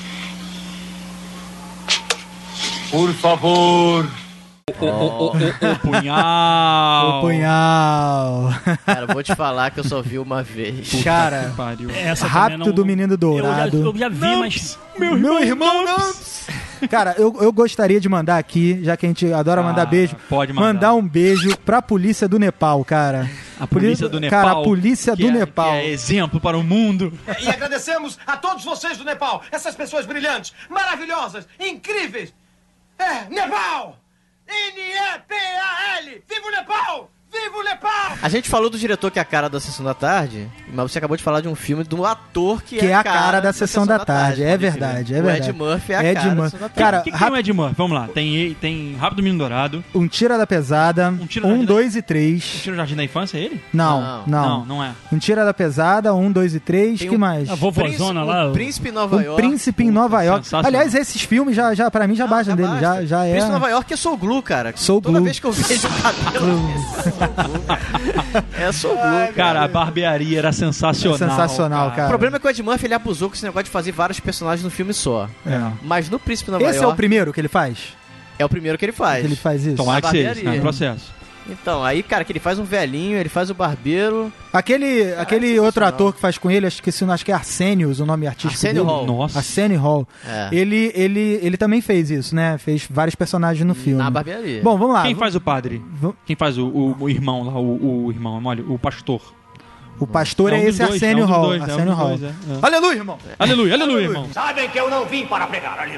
Por favor. O punhal. O punhal. Cara, vou te falar que eu só vi uma vez. Cara, Essa Rapto também não- do Menino Dourado. Eu já vi, mas... Meu irmão não. Cara, eu gostaria de mandar aqui, já que a gente adora mandar beijo, pode mandar. um beijo pra polícia do Nepal, cara. A polícia do Nepal. Cara, a polícia do Nepal. Que é exemplo para o mundo. E agradecemos a todos vocês do Nepal, essas pessoas brilhantes, maravilhosas, incríveis. Nepal! N-E-P-A-L! Viva o Nepal! Viva o Nepal! A gente falou do diretor que é a cara da Sessão da Tarde, mas você acabou de falar de um filme do ator que é a cara da Sessão da Tarde. É verdade, é verdade. O Ed Murphy é a cara da Sessão da Tarde. Cara, O que é o Ed Murphy? Vamos lá. Tem Rápido Menino Dourado. Um Tira da Pesada. Tiro 1, 2 e 3. Tiro no Jardim da Infância, é ele? Não é. Um Tira da Pesada, 1, 2 e 3. Que mais? A vovozona lá. O Príncipe em Nova York. Príncipe em Nova York. sensacional. Aliás, esses filmes já pra mim já bastam dele. Já é. Príncipe em Nova York é Soul Glue, cara. Soul Toda Glue. vez que eu vejo o cabelo é Soul Glue. Cara, a barbearia era sensacional. É sensacional, cara. O problema é que o Ed Murphy ele abusou com esse negócio de fazer vários personagens no filme só. É. Mas no Príncipe em Nova Esse York... é o primeiro que ele faz? É o primeiro que ele faz. Que ele faz isso? Tomara que seja, barbearia. tá no processo. Então, aí, cara, que ele faz um velhinho, ele faz o barbeiro... Aquele outro ator que faz com ele, acho que é Arsênios, o nome artístico Arsenio dele. Hall. Nossa. Arsenio Hall. É. Ele também fez isso, né? Fez vários personagens no filme. Na barbearia. Bom, vamos lá. Quem faz o padre? Quem faz o irmão lá, o irmão, olha, o pastor? O pastor é um dos esse dois, Arsenio um dos Hall. dois, Arsenio um dos Hall. dois, Aleluia, irmão. Aleluia, aleluia, irmão. Sabem que eu não vim para pregar ali.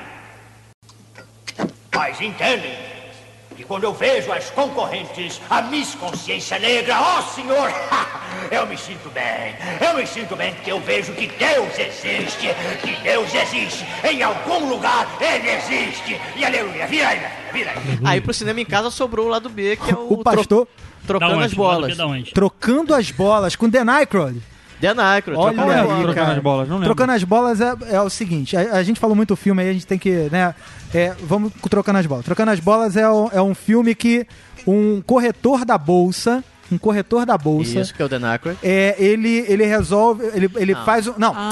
Mas entendem que quando eu vejo as concorrentes, a Miss Consciência Negra, ó senhor, eu me sinto bem. Eu me sinto bem porque eu vejo que Deus existe. Que Deus existe. Em algum lugar ele existe. E aleluia, vira aí, vira aí. Aí pro cinema em casa sobrou o lado B, que é o... O pastor Trocando as bolas. trocando as bolas com Dan Aykroyd. Dan Aykroyd. Olha trocando aí, as bolas. Trocando cara. as bolas, não lembro. Trocando as bolas é o seguinte, a gente falou muito do filme aí, a gente tem que, né, vamos com Trocando as Bolas. Trocando as Bolas é um filme que um corretor da bolsa, Isso, que é o Dan Aykroyd. ele resolve, ele faz um, não,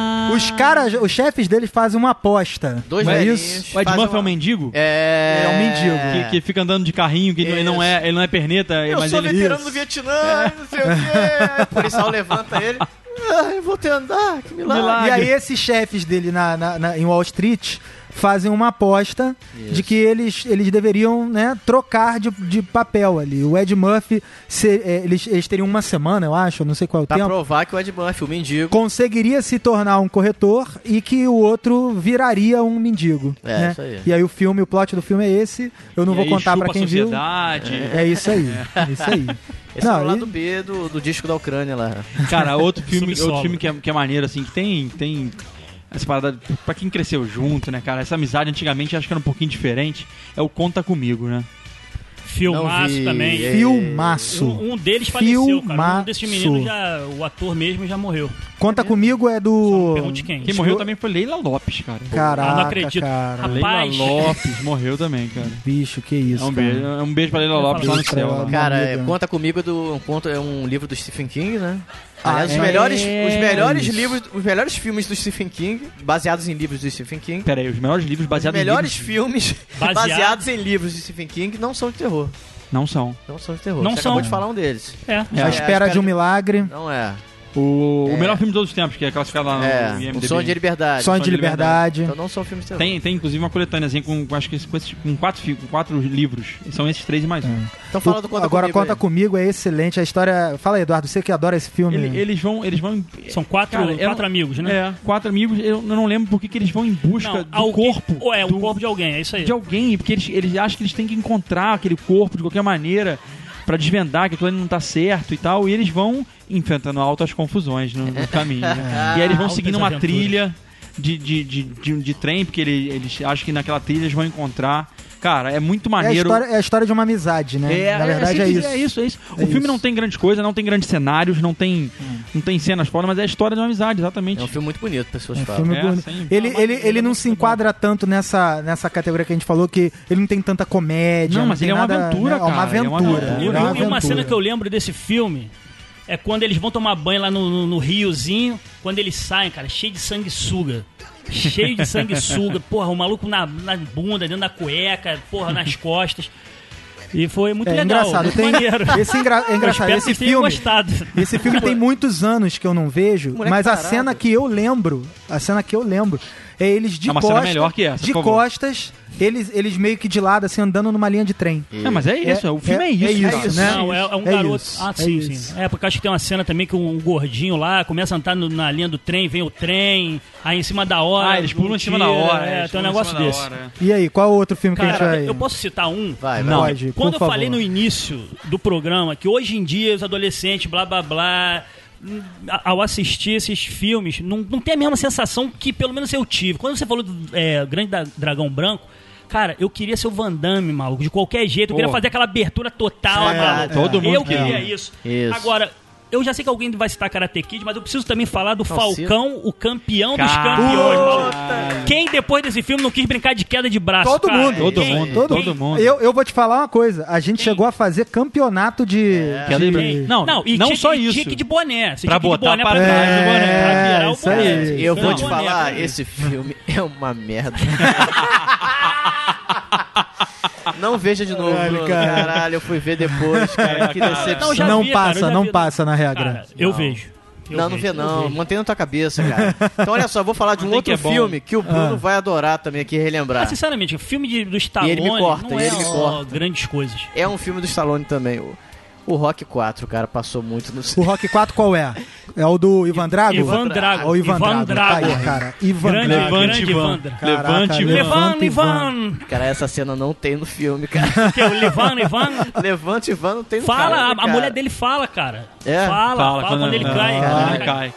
os chefes dele fazem uma aposta. Dois não é velhinhos. isso? O Ed Murphy é um mendigo? É um mendigo. Que fica andando de carrinho, que ele não é perneta, Eu mas sou ele... veterano do Vietnã, não sei o quê. Aí o policial levanta ele. Eu vou ter andar, que milagre. E aí esses chefes dele em Wall Street fazem uma aposta de que eles deveriam, né, trocar de papel ali. O Ed Murphy, eles teriam uma semana, eu acho, não sei qual é o Pra tempo. provar que o Ed Murphy, o mendigo... Conseguiria se tornar um corretor e que o outro viraria um mendigo. Né? Isso aí. E aí o plot do filme é esse. Eu não vou contar pra quem viu. É isso aí. É isso aí. Esse é o lado B do disco da Ucrânia lá. Cara, outro filme que é maneiro, assim, que tem essa parada, pra quem cresceu junto, né, cara? Essa amizade antigamente acho que era um pouquinho diferente. É o Conta Comigo, né? Filmaço também. Filmaço. Um deles faleceu, cara. Um desses meninos, o ator mesmo já morreu. Conta Comigo é do... Pergunte quem. Quem morreu também foi Leila Lopes, cara. Caraca, não acredito. cara. Rapaz. Leila Lopes morreu também, cara. Bicho, que isso, Um beijo pra Leila Lopes lá no céu. Lá. Cara, Conta Comigo é um livro do Stephen King, né? Aliás, os melhores filmes do Stephen King, baseados em livros do Stephen King. Pera aí, os melhores livros baseados em livros... Os melhores filmes baseados em livros de Stephen King não são de terror. Não são. Não são de terror. Não Você são. acabou de falar um deles. A Espera de um Milagre. Não é. O melhor filme de todos os tempos, que é classificado lá no IMDb. O Sonho de Liberdade. Sonho de Liberdade. Então não são filmes de terror. Tem inclusive uma coletâneazinha com quatro livros. São esses 3 e mais um. Então fala do Conta Agora Comigo. Conta Comigo é excelente. A história... Fala aí, Eduardo, você que adora esse filme. Eles vão... São quatro amigos, né? 4 amigos. Eu não lembro por que eles vão em busca do corpo. O corpo de alguém, é isso aí. De alguém, porque eles acham que eles têm que encontrar aquele corpo de qualquer maneira pra desvendar que aquilo ali não tá certo e tal. E eles vão enfrentando altas confusões no caminho. Né? E aí eles vão seguindo uma trilha de trem, porque eles acham que naquela trilha eles vão encontrar... Cara, é muito maneiro. É a história de uma amizade, né? Na verdade é isso. É isso. O filme não tem grandes coisas, não tem grandes cenários, não tem cenas fora, mas é a história de uma amizade, exatamente. É um filme muito bonito, pessoas um falam. Filme bonito. Ele não se enquadra tanto nessa categoria que a gente falou, que ele não tem tanta comédia. Não, mas ele é uma aventura, cara. É uma aventura. E uma cena que eu lembro desse filme é quando eles vão tomar banho lá no riozinho, quando eles saem, cara, cheio de sanguessuga. Cheio de sanguessuga. Porra, o maluco na bunda, dentro da cueca, porra, nas costas. E foi muito legal, engraçado. muito maneiro. É engraçado. Esse filme tem muitos anos que eu não vejo, mas a cena que eu lembro é eles de uma cena melhor que essa, de costas, eles meio que de lado, assim, andando numa linha de trem. Mas é isso, o filme é isso. Né? Não, é um garoto... Sim. É, porque acho que tem uma cena também que um gordinho lá começa a andar na linha do trem, vem o trem, aí em cima da hora... eles pulam em cima da hora. Tem um negócio desse. E aí, qual outro filme que a gente vai... Eu posso citar um? Vai. Pode, quando eu falei no início do programa que hoje em dia os adolescentes, blá, blá, blá... ao assistir esses filmes, não tem a mesma sensação que pelo menos eu tive. Quando você falou do Grande Dragão Branco, cara, eu queria ser o Van Damme, maluco, de qualquer jeito. Eu queria fazer aquela abertura total, maluco. Todo mundo eu queria isso. Agora, eu já sei que alguém vai citar Karate Kid, mas eu preciso também falar do Falcão, o campeão dos campeões, maluco. Quem depois desse filme não quis brincar de queda de braço? Todo mundo. Todo mundo. Eu vou te falar uma coisa. A gente chegou a fazer campeonato de... Não só isso. Tinha que de boné. Pra botar para trás do boné. Pra virar o boné. Eu vou te falar, esse filme é uma merda. Não veja de novo, Bruno. Caralho, eu fui ver depois, cara. Que decepção. Não passa na regra. Cara, eu vejo. Não vê não. Mantém na tua cabeça, cara. Então, olha só, vou falar de um outro filme que o Bruno vai adorar também aqui, relembrar. Sinceramente, o filme do Stallone ele me corta, não é grandes coisas. É um filme do Stallone também. O Rock 4, cara, passou muito no O Rock 4 qual é? É o do Ivan Drago? Ivan Drago. O Ivan Drago. Tá aí, cara. Levante Ivan. Cara, essa cena não tem no filme, cara. Que é o Levante Ivan? Levante Ivan não tem no filme. Fala, a mulher dele fala, cara. É? Fala quando ele cai. Quando ele cai.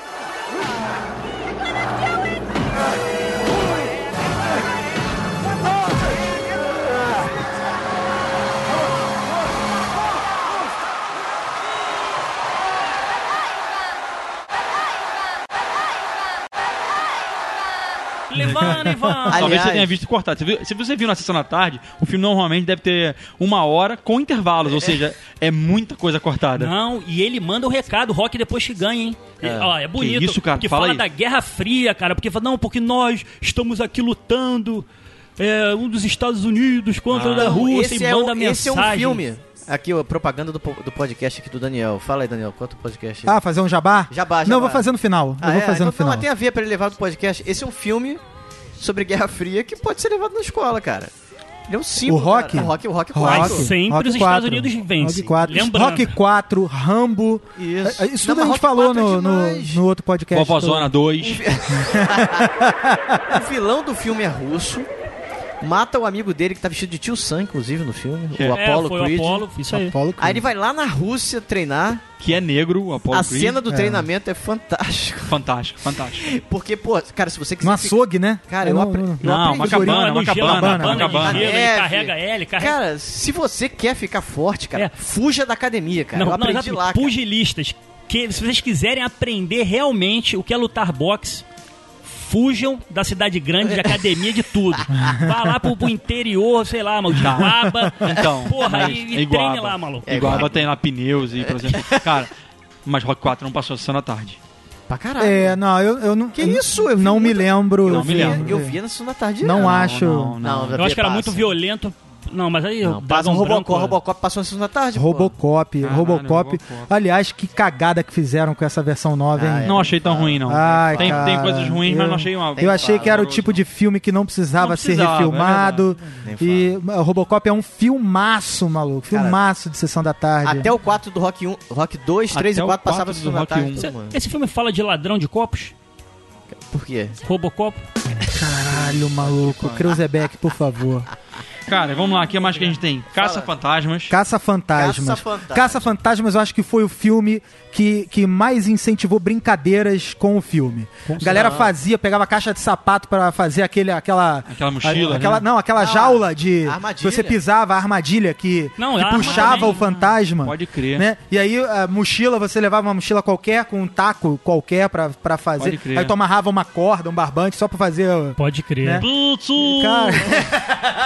Talvez você tenha visto cortado. Se você viu na sessão da tarde, o filme normalmente deve ter 1 hora com intervalos, ou seja, é muita coisa cortada. Não, e ele manda o recado, o Rock depois que ganha, hein? É bonito. Que isso, cara? Que fala da Guerra Fria, cara, porque fala, não, porque nós estamos aqui lutando um dos Estados Unidos contra a Rússia e manda mensagem. Esse é um filme. Aqui, a propaganda do podcast aqui do Daniel. Fala aí, Daniel, quanto podcast? Fazer um jabá? Jabá. Não, eu vou fazer no final. No final. Não, tem a ver pra ele levar do podcast. Esse é um filme sobre Guerra Fria que pode ser levado na escola, cara. Ele é um símbolo. O Rock? O Rock 4. Mas sempre os Estados Unidos vencem. Rock 4, Rambo. Isso tudo a gente falou no outro podcast. Vovozona 2. O vilão do filme é russo. Mata o amigo dele que tá vestido de Tio Sam, inclusive, no filme. O Apollo Creed. O Apollo, isso aí. Aí ele vai lá na Rússia treinar. Que é negro, o Apollo Creed. A cena do treinamento é fantástica. Fantástico. Porque, pô, cara, se você quiser... Um açougue, né? Cara, eu aprendi... Não, uma cabana. Ele carrega ele. Cara, se você quer ficar forte, cara, fuja da academia, cara. Eu aprendi lá, cara. Pugilistas, se vocês quiserem aprender realmente o que é lutar boxe, fujam da cidade grande, de academia, de tudo. Vá lá pro interior, sei lá, mano, de Iguaba. Então, porra, e treine lá, maluco. Iguaba tem lá pneus e, por exemplo... Cara, mas Rock 4 não passou a sessão da tarde. Pra caralho. Não, eu não... Que isso? Eu não me lembro. Eu via na sessão da tarde. Não acho... Eu acho que era muito violento... Não, mas aí... Passa um Robocop passou na sessão da tarde. Robocop. Aliás, que cagada que fizeram com essa versão nova, hein? Não achei tão ruim, não. Tem coisas ruins, mas não achei uma... Eu achei que era o tipo de filme que não precisava ser refilmado. E Robocop é um filmaço, maluco. Filmaço de sessão da tarde. Até o 4 do Rock 1, Rock 2, 3 e 4 passava na sessão da tarde. Esse filme fala de ladrão de copos? Por quê? Robocop? Caralho, maluco. Kreuzebeck, por favor. Cara, vamos lá, o que mais que a gente tem? Caça-Fantasmas. Caça-Fantasmas eu acho que foi o filme que mais incentivou brincadeiras com o filme. A galera pegava caixa de sapato pra fazer aquela mochila, aquela jaula de... Armadilha. Você pisava, a armadilha que puxava o fantasma. Pode crer. Né? E aí a mochila, você levava uma mochila qualquer com um taco qualquer pra fazer. Pode crer. Aí tu amarrava uma corda, um barbante só pra fazer... Pode crer. Né? Cara...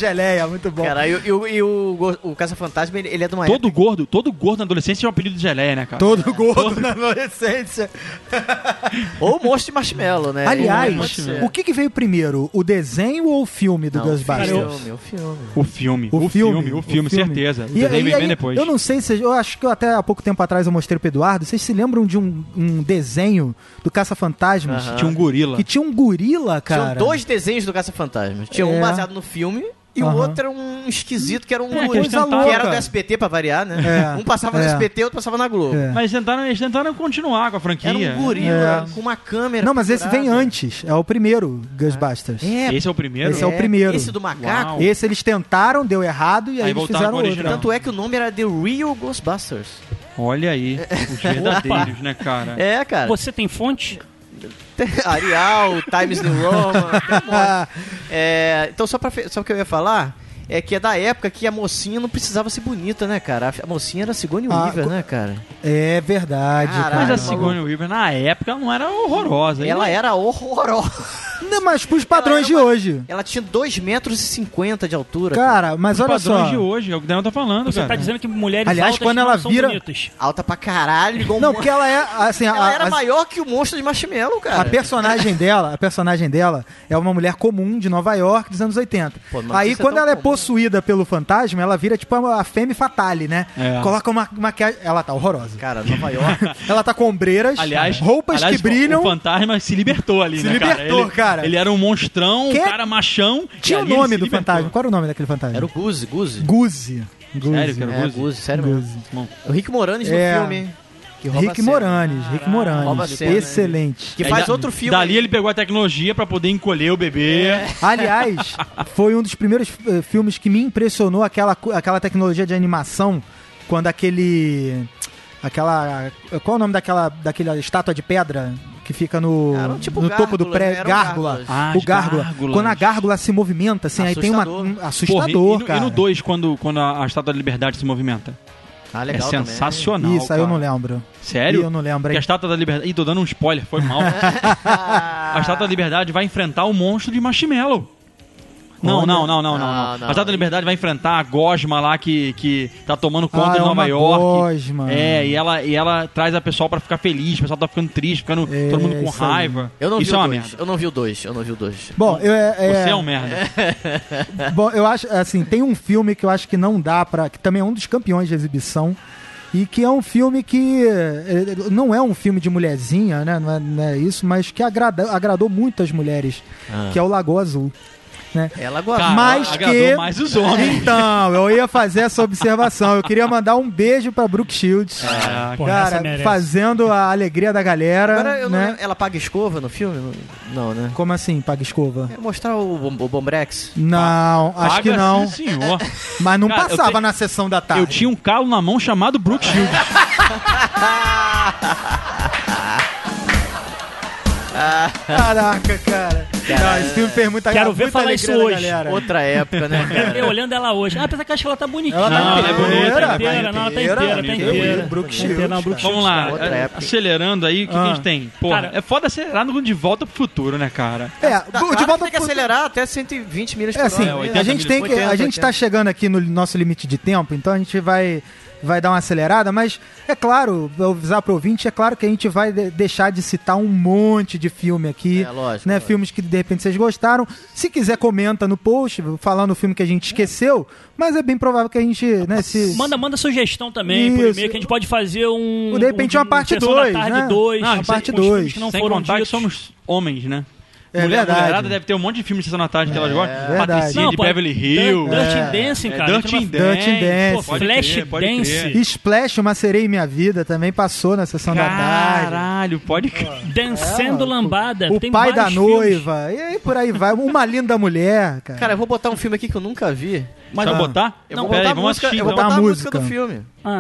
Geleia, muito bom. Cara, e o Caça-Fantasma, ele é de uma Todo gordo na adolescência tinha um apelido de Geleia, né, cara? Todo gordo na adolescência. Ou o monstro de marshmallow, né? Aliás, o que veio primeiro? O desenho ou o filme do Ghostbusters? O filme. O filme, certeza. O desenho vem bem depois. Eu não sei se... Eu acho que até há pouco tempo atrás eu mostrei pro Eduardo. Vocês se lembram de um desenho do Caça-Fantasmas? Tinha um gorila. Que tinha um gorila, cara. Tinham 2 desenhos do Caça-Fantasmas. Tinha um baseado no filme e o outro era um esquisito que era um gorila. Que era do SBT, pra variar, né? Um passava no SBT, outro passava na Globo. Mas eles tentaram continuar com a franquia. Era um gorila com uma câmera. Não, mas esse vem antes. É o primeiro Ghostbusters. Esse é o primeiro? Esse é o primeiro. Esse do macaco? Uau. Esse eles tentaram, deu errado e aí eles fizeram outro. Tanto é que o nome era The Real Ghostbusters. Olha aí, os verdadeiros, né, cara? Cara. Você tem fonte? Arial, Times New Roman. Então, só o que eu ia falar é que é da época que a mocinha não precisava ser bonita, né, cara? A mocinha era a Sigourney Weaver, né, cara? É verdade. Mas a Sigourney Weaver, na época, ela não era horrorosa. Ela era horrorosa. Não, mas pros padrões de hoje. Ela tinha 2,50 metros de altura. Cara, mas olha só. Padrões de hoje, é o que o Daniel tá falando, Você cara. tá dizendo que mulheres Aliás, altas quando não ela são vira bonitas. Alta pra caralho. Igual não, porque ela é, assim... Ela era maior que o monstro de marshmallow, cara. A personagem dela é uma mulher comum de Nova York dos anos 80. Pô, aí, quando ela é possuída pelo fantasma, ela vira tipo a Femme Fatale, né? Coloca uma maquiagem... Ela tá horrorosa. Cara, Nova York... ela tá com ombreiras, roupas que brilham... O fantasma se libertou ali, né, cara? Se libertou, cara. Ele era um monstrão, um cara machão. Tinha o nome do fantasma. Qual era o nome daquele fantasma? Era o Guzi. Sério, cara? Guzi, sério mesmo. O Rick Moranis no filme, hein? Rick Moranis. Excelente. Que faz outro filme. Dali ele pegou a tecnologia pra poder encolher o bebê. Aliás, foi um dos primeiros filmes que me impressionou aquela tecnologia de animação, quando qual é o nome daquela estátua de pedra que fica no topo do prédio? Gárgula. O Gárgula. Quando a Gárgula se movimenta, assim, aí tem assustador, cara. E no 2, quando a Estátua da Liberdade se movimenta? Legal, é sensacional. Isso, aí eu não lembro. Sério? Eu não lembro. Porque a Estátua da Liberdade... Ih, tô dando um spoiler, foi mal. A Estátua da Liberdade vai enfrentar o monstro de Marshmallow. Não. A Estátua da Liberdade vai enfrentar a Gosma lá que tá tomando conta de Nova York. Gosma. E ela traz a pessoal pra ficar feliz, o pessoal tá ficando triste, ficando todo mundo com raiva. Isso é uma merda. Eu não vi o 2. Bom, você é um merda. Bom, eu acho, assim, tem um filme que eu acho que não dá pra... que também é um dos campeões de exibição, e que é um filme que não é um filme de mulherzinha, né? Não é isso, mas que agradou muitas mulheres, que é o Lagoa Azul. Né? Ela gosta. Agradou mais os homens. Então, eu ia fazer essa observação. Eu queria mandar um beijo pra Brooke Shields. Cara, fazendo a alegria da galera. Agora, né? Ela paga escova no filme? Não, né? Como assim, paga escova? Mostrar o Bombrex? Não, acho que não. Sim, senhor. Mas não passava na sessão da tarde. Eu tinha um calo na mão chamado Brooke Shields. Caraca, cara. Não, esse filme fez muita Quero ver falar isso hoje. Outra época, né, cara? Eu olhando ela hoje. Apesar que acho que ela tá bonitinha. Ela é bonita. Ela tá inteira. Vamos lá, acelerando aí, o que a gente tem? Porra, é foda acelerar no De Volta pro Futuro, né, cara? De Volta tem que acelerar até 120 milhas por hora. Assim, a gente tá chegando aqui no nosso limite de tempo, então a gente vai dar uma acelerada, mas é claro, vou avisar pro ouvinte, é claro que a gente vai deixar de citar um monte de filme aqui, lógico, né? Filmes que de repente vocês gostaram. Se quiser, comenta no post, falando o filme que a gente esqueceu, mas é bem provável que a gente, né, Manda sugestão também por e-mail, que a gente pode fazer de repente uma parte 2, né? Uma parte 2. Sem contar que somos homens, né? Mulherada deve ter um monte de filmes de sessão da tarde que elas gostam. Verdade. Patricinha de Beverly Hills. Dirty Dancing, cara. Dirty Dancing. Flashdance. Splash, Uma Sereia em Minha Vida, também passou na sessão da tarde. Caralho, pode crer. Dançando Lambada. O Pai da Noiva. E aí por aí vai. Uma Linda Mulher, cara. Cara, eu vou botar um filme aqui que eu nunca vi. Vai botar? Eu vou botar a música, eu vou botar a música do filme.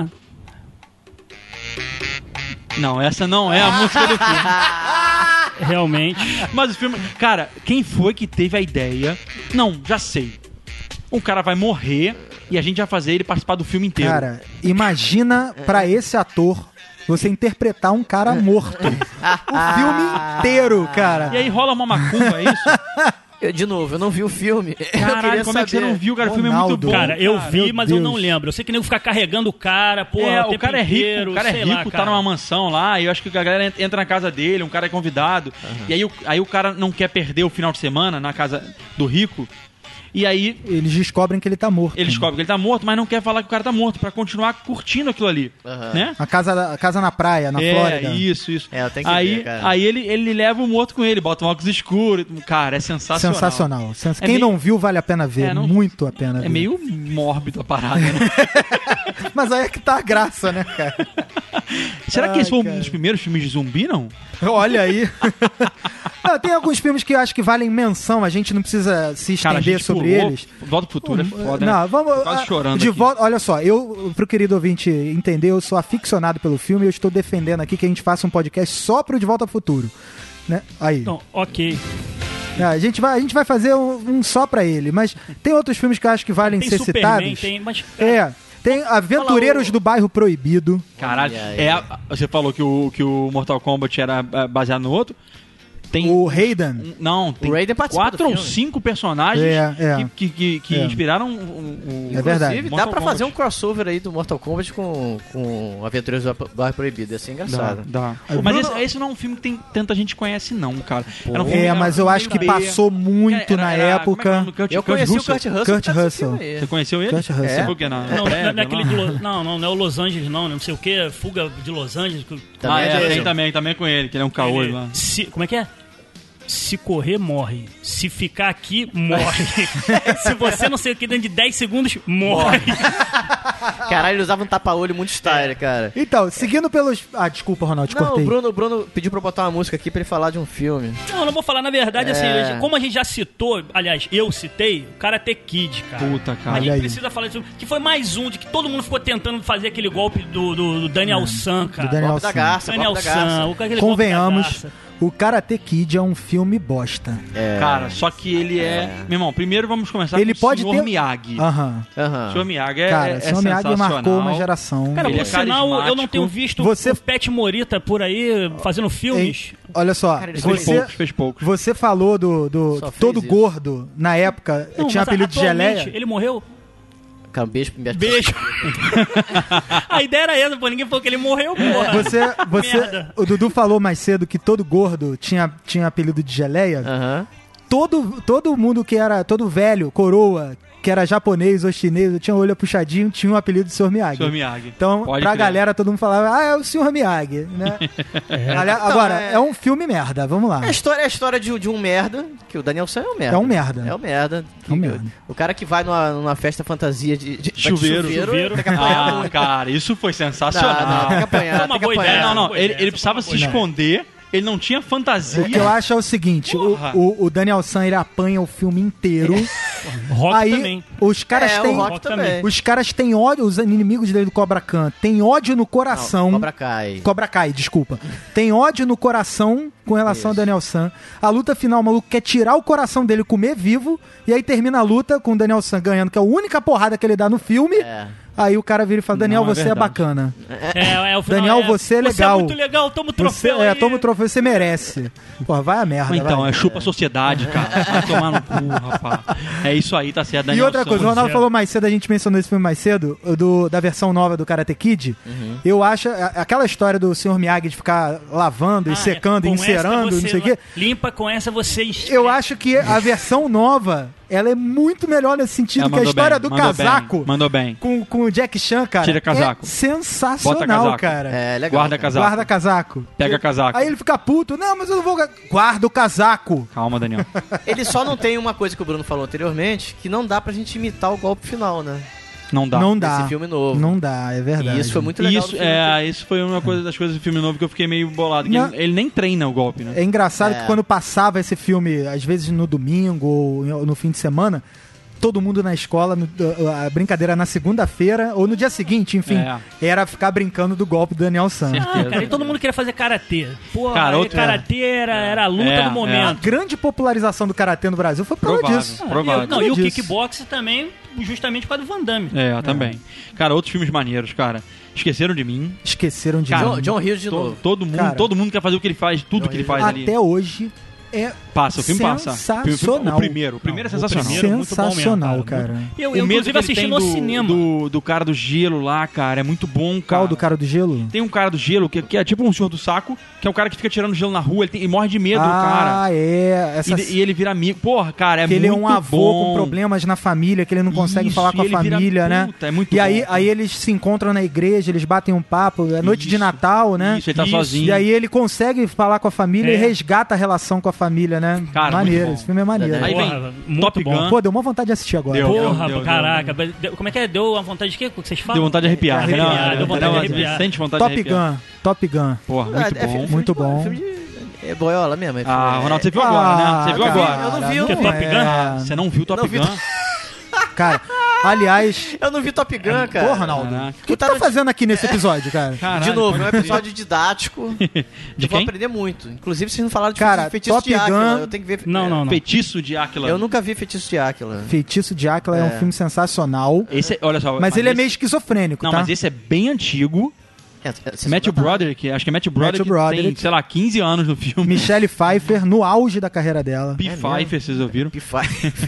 Não, essa não é a música do filme. Realmente. Mas o filme... Cara, quem foi que teve a ideia? Não, já sei. Um cara vai morrer e a gente vai fazer ele participar do filme inteiro. Cara, imagina pra esse ator você interpretar um cara morto. O filme inteiro, cara. E aí rola uma macumba, é isso? De novo, eu não vi o filme. Caralho, como é que você não viu, cara? O filme é muito bom. Cara, eu vi, mas eu não lembro. Eu sei que nem ficar carregando o cara, porra, o cara é rico, lá, tá numa mansão lá, e eu acho que a galera entra na casa dele, um cara é convidado, e aí o cara não quer perder o final de semana na casa do rico, e aí... Eles descobrem que ele tá morto. Eles descobrem que ele tá morto, mas não quer falar que o cara tá morto, pra continuar curtindo aquilo ali, né? A casa na praia, na Flórida. Isso. Eu tenho que aí, ver, cara. aí ele leva o morto com ele, bota um óculos escuro. Cara, é sensacional. Quem não viu, vale a pena ver. Muito a pena ver. É meio mórbido a parada, né? Mas aí é que tá a graça, né, cara? Será que esse foi um dos primeiros filmes de zumbi, não? Olha aí. Não, tem alguns filmes que eu acho que valem menção, a gente não precisa se estender sobre eles. Volta pro Futuro é foda, não, né? Vamos, quase chorando de aqui. volta, olha só, pro querido ouvinte entender, eu sou aficionado pelo filme e eu estou defendendo aqui que a gente faça um podcast só pro De Volta ao Futuro. Né? Aí. Então, ok. A gente vai fazer um só pra ele, mas tem outros filmes que eu acho que valem ser citados. Tem Aventureiros do Bairro Proibido. Caralho, você falou que o Mortal Kombat era baseado no outro. Tem o Raiden. Não, tem o Raiden 4 ou 5 personagens que inspiraram o É verdade. Inclusive, dá pra fazer um crossover aí do Mortal Kombat com Aventureiros do Bairro Proibido. Ia ser engraçado. Dá. Mas esse não é um filme que tanta gente conhece, não, cara. Mas eu acho que passou muito na época. Eu conheci o Kurt Russell. Você conheceu ele? Kurt Russell. Por que não? Não é aquele não é o Los Angeles, não sei o que, Fuga de Los Angeles. Também com ele, que ele é um caô lá. Como é que é? Se correr, morre. Se ficar aqui, morre. Se você não sei o que, dentro de 10 segundos, morre. Caralho, ele usava um tapa-olho muito style, cara. Então, seguindo pelos... Ah, desculpa, Ronaldo, te cortei. O Bruno pediu pra eu botar uma música aqui pra ele falar de um filme. Não vou falar. Na verdade, assim, como a gente já citou, aliás, eu citei, o Karate Kid, cara. Puta, cara. A gente precisa falar disso, que foi mais um de que todo mundo ficou tentando fazer aquele golpe do Daniel San, cara. Do Daniel golpe da garça, Daniel San. Convenhamos, o Karate Kid é um filme bosta. Cara, só que ele Meu irmão, primeiro vamos começar ele com o pode Sr. Miyagi. O Sr. Miyagi cara, o Sr. Miyagi marcou uma geração. Cara, por sinal, eu não tenho visto o Pet Morita por aí fazendo filmes. Olha só, cara, fez poucos. Você falou do todo gordo, na época, tinha apelido de geleia. Ele morreu? Cara, beijo. A ideia era essa, pô. Ninguém falou que ele morreu, porra. O Dudu falou mais cedo que todo gordo tinha apelido de geleia. Todo mundo que era... Todo velho, coroa, que era japonês ou chinês, tinha o olho puxadinho, tinha um apelido de Sr. Miyagi. Sr. Miyagi. Então, galera, todo mundo falava, é o Sr. Miyagi, né? Agora, é um filme merda, vamos lá. É a história de um merda, que o Daniel San é um merda. É um merda. O cara que vai numa festa fantasia de chuveiro. Tem que apanhar cara, isso foi sensacional. Tem que apanhar. Ele precisava se esconder. Ele não tinha fantasia. O que eu acho é o seguinte, o Daniel San, ele apanha o filme inteiro. Rock aí, também. Os caras têm ódio, os inimigos dele do Cobra Khan têm ódio no coração. Não, Cobra Kai, desculpa. Tem ódio no coração com relação ao Daniel San. A luta final, o maluco quer tirar o coração dele e comer vivo. E aí termina a luta com o Daniel San ganhando, que é a única porrada que ele dá no filme. Aí o cara vira e fala, Daniel, você é bacana. O final Daniel, você é legal. Você é muito legal, toma o troféu aí. Toma o troféu, você merece. Pô, vai a merda. Então, chupa a sociedade, cara. Vai tomar no cu, rapaz. É isso aí, tá certo, Daniel. E outra coisa, o Ronaldo falou mais cedo, a gente mencionou esse filme mais cedo, da versão nova do Karate Kid. Eu acho, aquela história do Sr. Miyagi de ficar lavando e secando, encerando, não sei o quê. Limpa, com essa você esfrega. Eu acho que a versão nova... Ela é muito melhor nesse sentido que a história do casaco. Mandou bem. Com o Jack Chan, cara. Tira casaco. É sensacional, bota casaco. cara. É legal. Guarda casaco. Pega casaco. Aí ele fica puto. Não, mas eu não vou... Guarda o casaco. Calma, Daniel. Ele só não tem uma coisa que o Bruno falou anteriormente, que não dá pra gente imitar o golpe final, né? Não dá. Esse filme novo. Não dá, é verdade. E isso foi muito legal. Isso foi uma das coisas do filme novo que eu fiquei meio bolado. Ele nem treina o golpe, né? É engraçado que quando passava esse filme, às vezes no domingo ou no fim de semana, todo mundo na escola, a brincadeira na segunda-feira ou no dia seguinte, enfim, era ficar brincando do golpe do Daniel San. Cara, e todo mundo queria fazer karatê. Pô, karatê era a luta do momento. A grande popularização do karatê no Brasil foi por causa disso. E o kickbox também, justamente por causa do Van Damme. Também. Cara, outros filmes maneiros, cara. Esqueceram de Mim. Esqueceram de Mim. John Hughes de novo. Todo mundo quer fazer o que ele faz, tudo que ele faz ali. Até hoje Passa, o filme passa. Sensacional. O primeiro é sensacional. Sensacional, cara. Eu inclusive assisti no cinema. Do cara do gelo lá, cara, é muito bom, cara. Qual do cara do gelo? Tem um cara do gelo que é tipo um senhor do saco, que é o cara que fica tirando gelo na rua, ele morre de medo, cara. Ah, é. E ele vira amigo. Porra, cara, é muito bom. Ele é um avô com problemas na família, que ele não consegue falar com a família, né? É muito e bom. aí eles se encontram na igreja, eles batem um papo, é noite de Natal, né? Isso, ele tá sozinho. E aí ele consegue falar com a família e resgata a relação com a família, né? Cara, maneiro, esse filme é maneiro. Aí vem Top Gun. Pô, deu uma vontade de assistir agora. Porra, caraca. Como é que é? Deu uma vontade de quê? O que vocês falam? Deu vontade de arrepiar. Deu vontade de arrepiar. Sente vontade de arrepiar. Top Gun. Porra, muito bom. Muito bom. É boiola mesmo. Ronaldo, você viu agora, né? Você viu agora. Eu não vi. O que é Top Gun? Você não viu Top Gun? Cara, aliás... Eu não vi Top Gun, cara. Porra, Ronaldo. O que tá fazendo aqui nesse episódio, cara? Caralho, de novo, é um episódio didático. De vou quem? aprender muito. Inclusive, vocês não falaram de Top Feitiço de Áquila. Gun... Eu tenho que ver... Não. Feitiço de Áquila. Eu nunca vi Feitiço de Áquila. Feitiço de Áquila é um filme sensacional. Esse, olha só, mas ele é meio esquizofrênico, não, tá? mas esse é bem antigo. Matthew Broderick, acho que é Matthew Broderick, tem, sei lá, 15 anos no filme. Michelle Pfeiffer, no auge da carreira dela. Pfeiffer, vocês ouviram? Pfeiffer.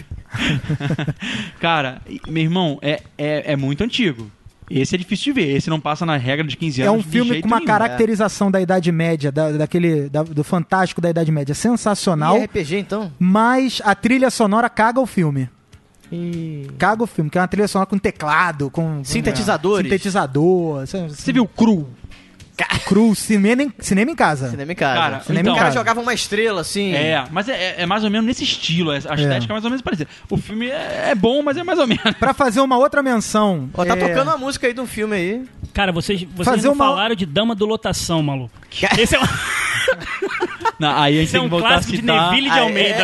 Cara, meu irmão, é muito antigo. Esse é difícil de ver. Esse não passa na regra de 15 anos. É um filme com uma caracterização da Idade Média, do fantástico da Idade Média, sensacional. E RPG, então? Mas a trilha sonora caga o filme. Caga o filme, que é uma trilha sonora com teclado, com sintetizadores. Sintetizador. Você viu Cru? Cru, cinema em casa. Cinema em casa. Cara, o cara jogava uma estrela, assim. Mas é mais ou menos nesse estilo. A estética é mais ou menos parecida. O filme é bom, mas é mais ou menos. Pra fazer uma outra menção... Tá tocando uma música aí de um filme aí. Cara, vocês não falaram de Dama do Lotação, maluco. Esse é Não, aí a gente tem que voltar a citar. De Neville de Almeida.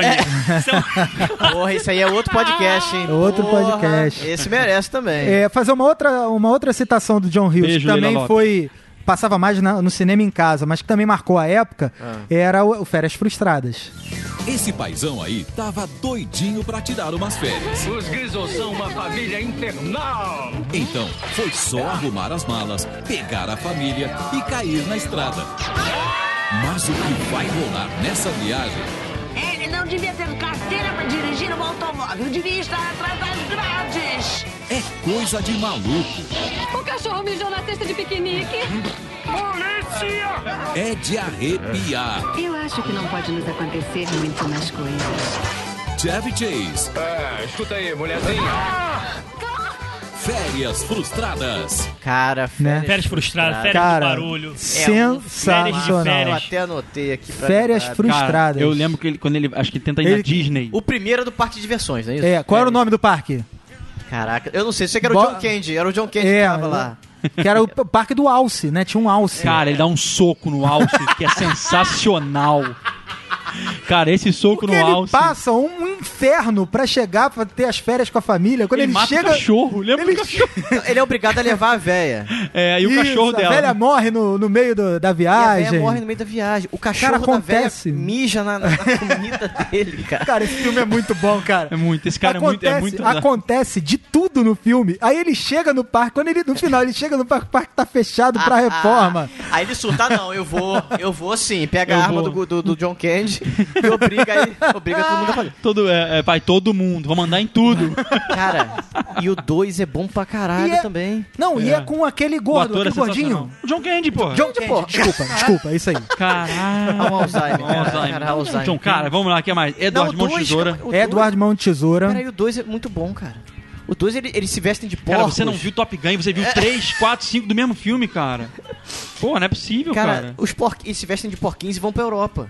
Porra, isso aí é outro podcast, hein? Outro podcast. Esse merece também. Fazer uma outra citação do John Hughes, que também foi... Passava mais no cinema em casa, mas que também marcou a época, era o Férias Frustradas. Esse paizão aí tava doidinho pra tirar umas férias. Os Grizzles são uma família infernal. Então, foi só arrumar as malas, pegar a família e cair na estrada. Mas o que vai rolar nessa viagem? Ele não devia ter carteira para dirigir um automóvel, devia estar atrás das grades. É coisa de maluco. O cachorro mijou na cesta de piquenique. Polícia! É de arrepiar. Eu acho que não pode nos acontecer muito mais coisas. Chevy Chase. Escuta aí, mulherzinha. Férias Frustradas. Cara, Férias Frustradas, Férias do Barulho. Sensacional. Eu até anotei aqui. Férias Frustradas. Cara, eu lembro que quando ele acho que ele tenta ir na Disney. O primeiro é do parque de diversões, não é isso? Qual era o nome do parque? Caraca, eu não sei, sei que era o John Candy. Era o John Candy que tava lá. Que era o parque do Alce, né? Tinha um Alce. Cara, ele dá um soco no Alce, que é sensacional. Cara, esse soco no Alce... Ele passa um inferno pra chegar, pra ter as férias com a família. Quando ele mata chega... o cachorro, lembra do cachorro? Ele é obrigado a levar a véia. E o cachorro dela. A velha morre no meio da viagem. E a véia morre no meio da viagem. O cachorro da véia mija na comida dele, cara. Cara, esse filme é muito bom, cara. É muito, esse cara é muito... Acontece de tudo no filme. Aí ele chega no parque, no final ele chega no parque, o parque tá fechado pra reforma. Aí ele surta, não, eu vou sim. Pega a arma do John Candy e obriga todo mundo a fazer. Vai todo mundo, vou mandar em tudo. Cara, e o 2 é bom pra caralho também. Não, e é com aquele gordo, aquele gordinho. O John Candy, pô. John Candy, pô. Desculpa, é isso aí. Caralho. Um Alzheimer. Cara, vamos lá, o que mais? Eduardo Mão de Tesoura. Eduardo Mão de Tesoura. Peraí, o 2 é muito bom, cara. O 2, eles se vestem de porcos. Cara, você não viu Top Gun, você viu 3, 4, 5 do mesmo filme, cara. Pô, não é possível, cara. Eles se vestem de porquinhos e vão pra Europa.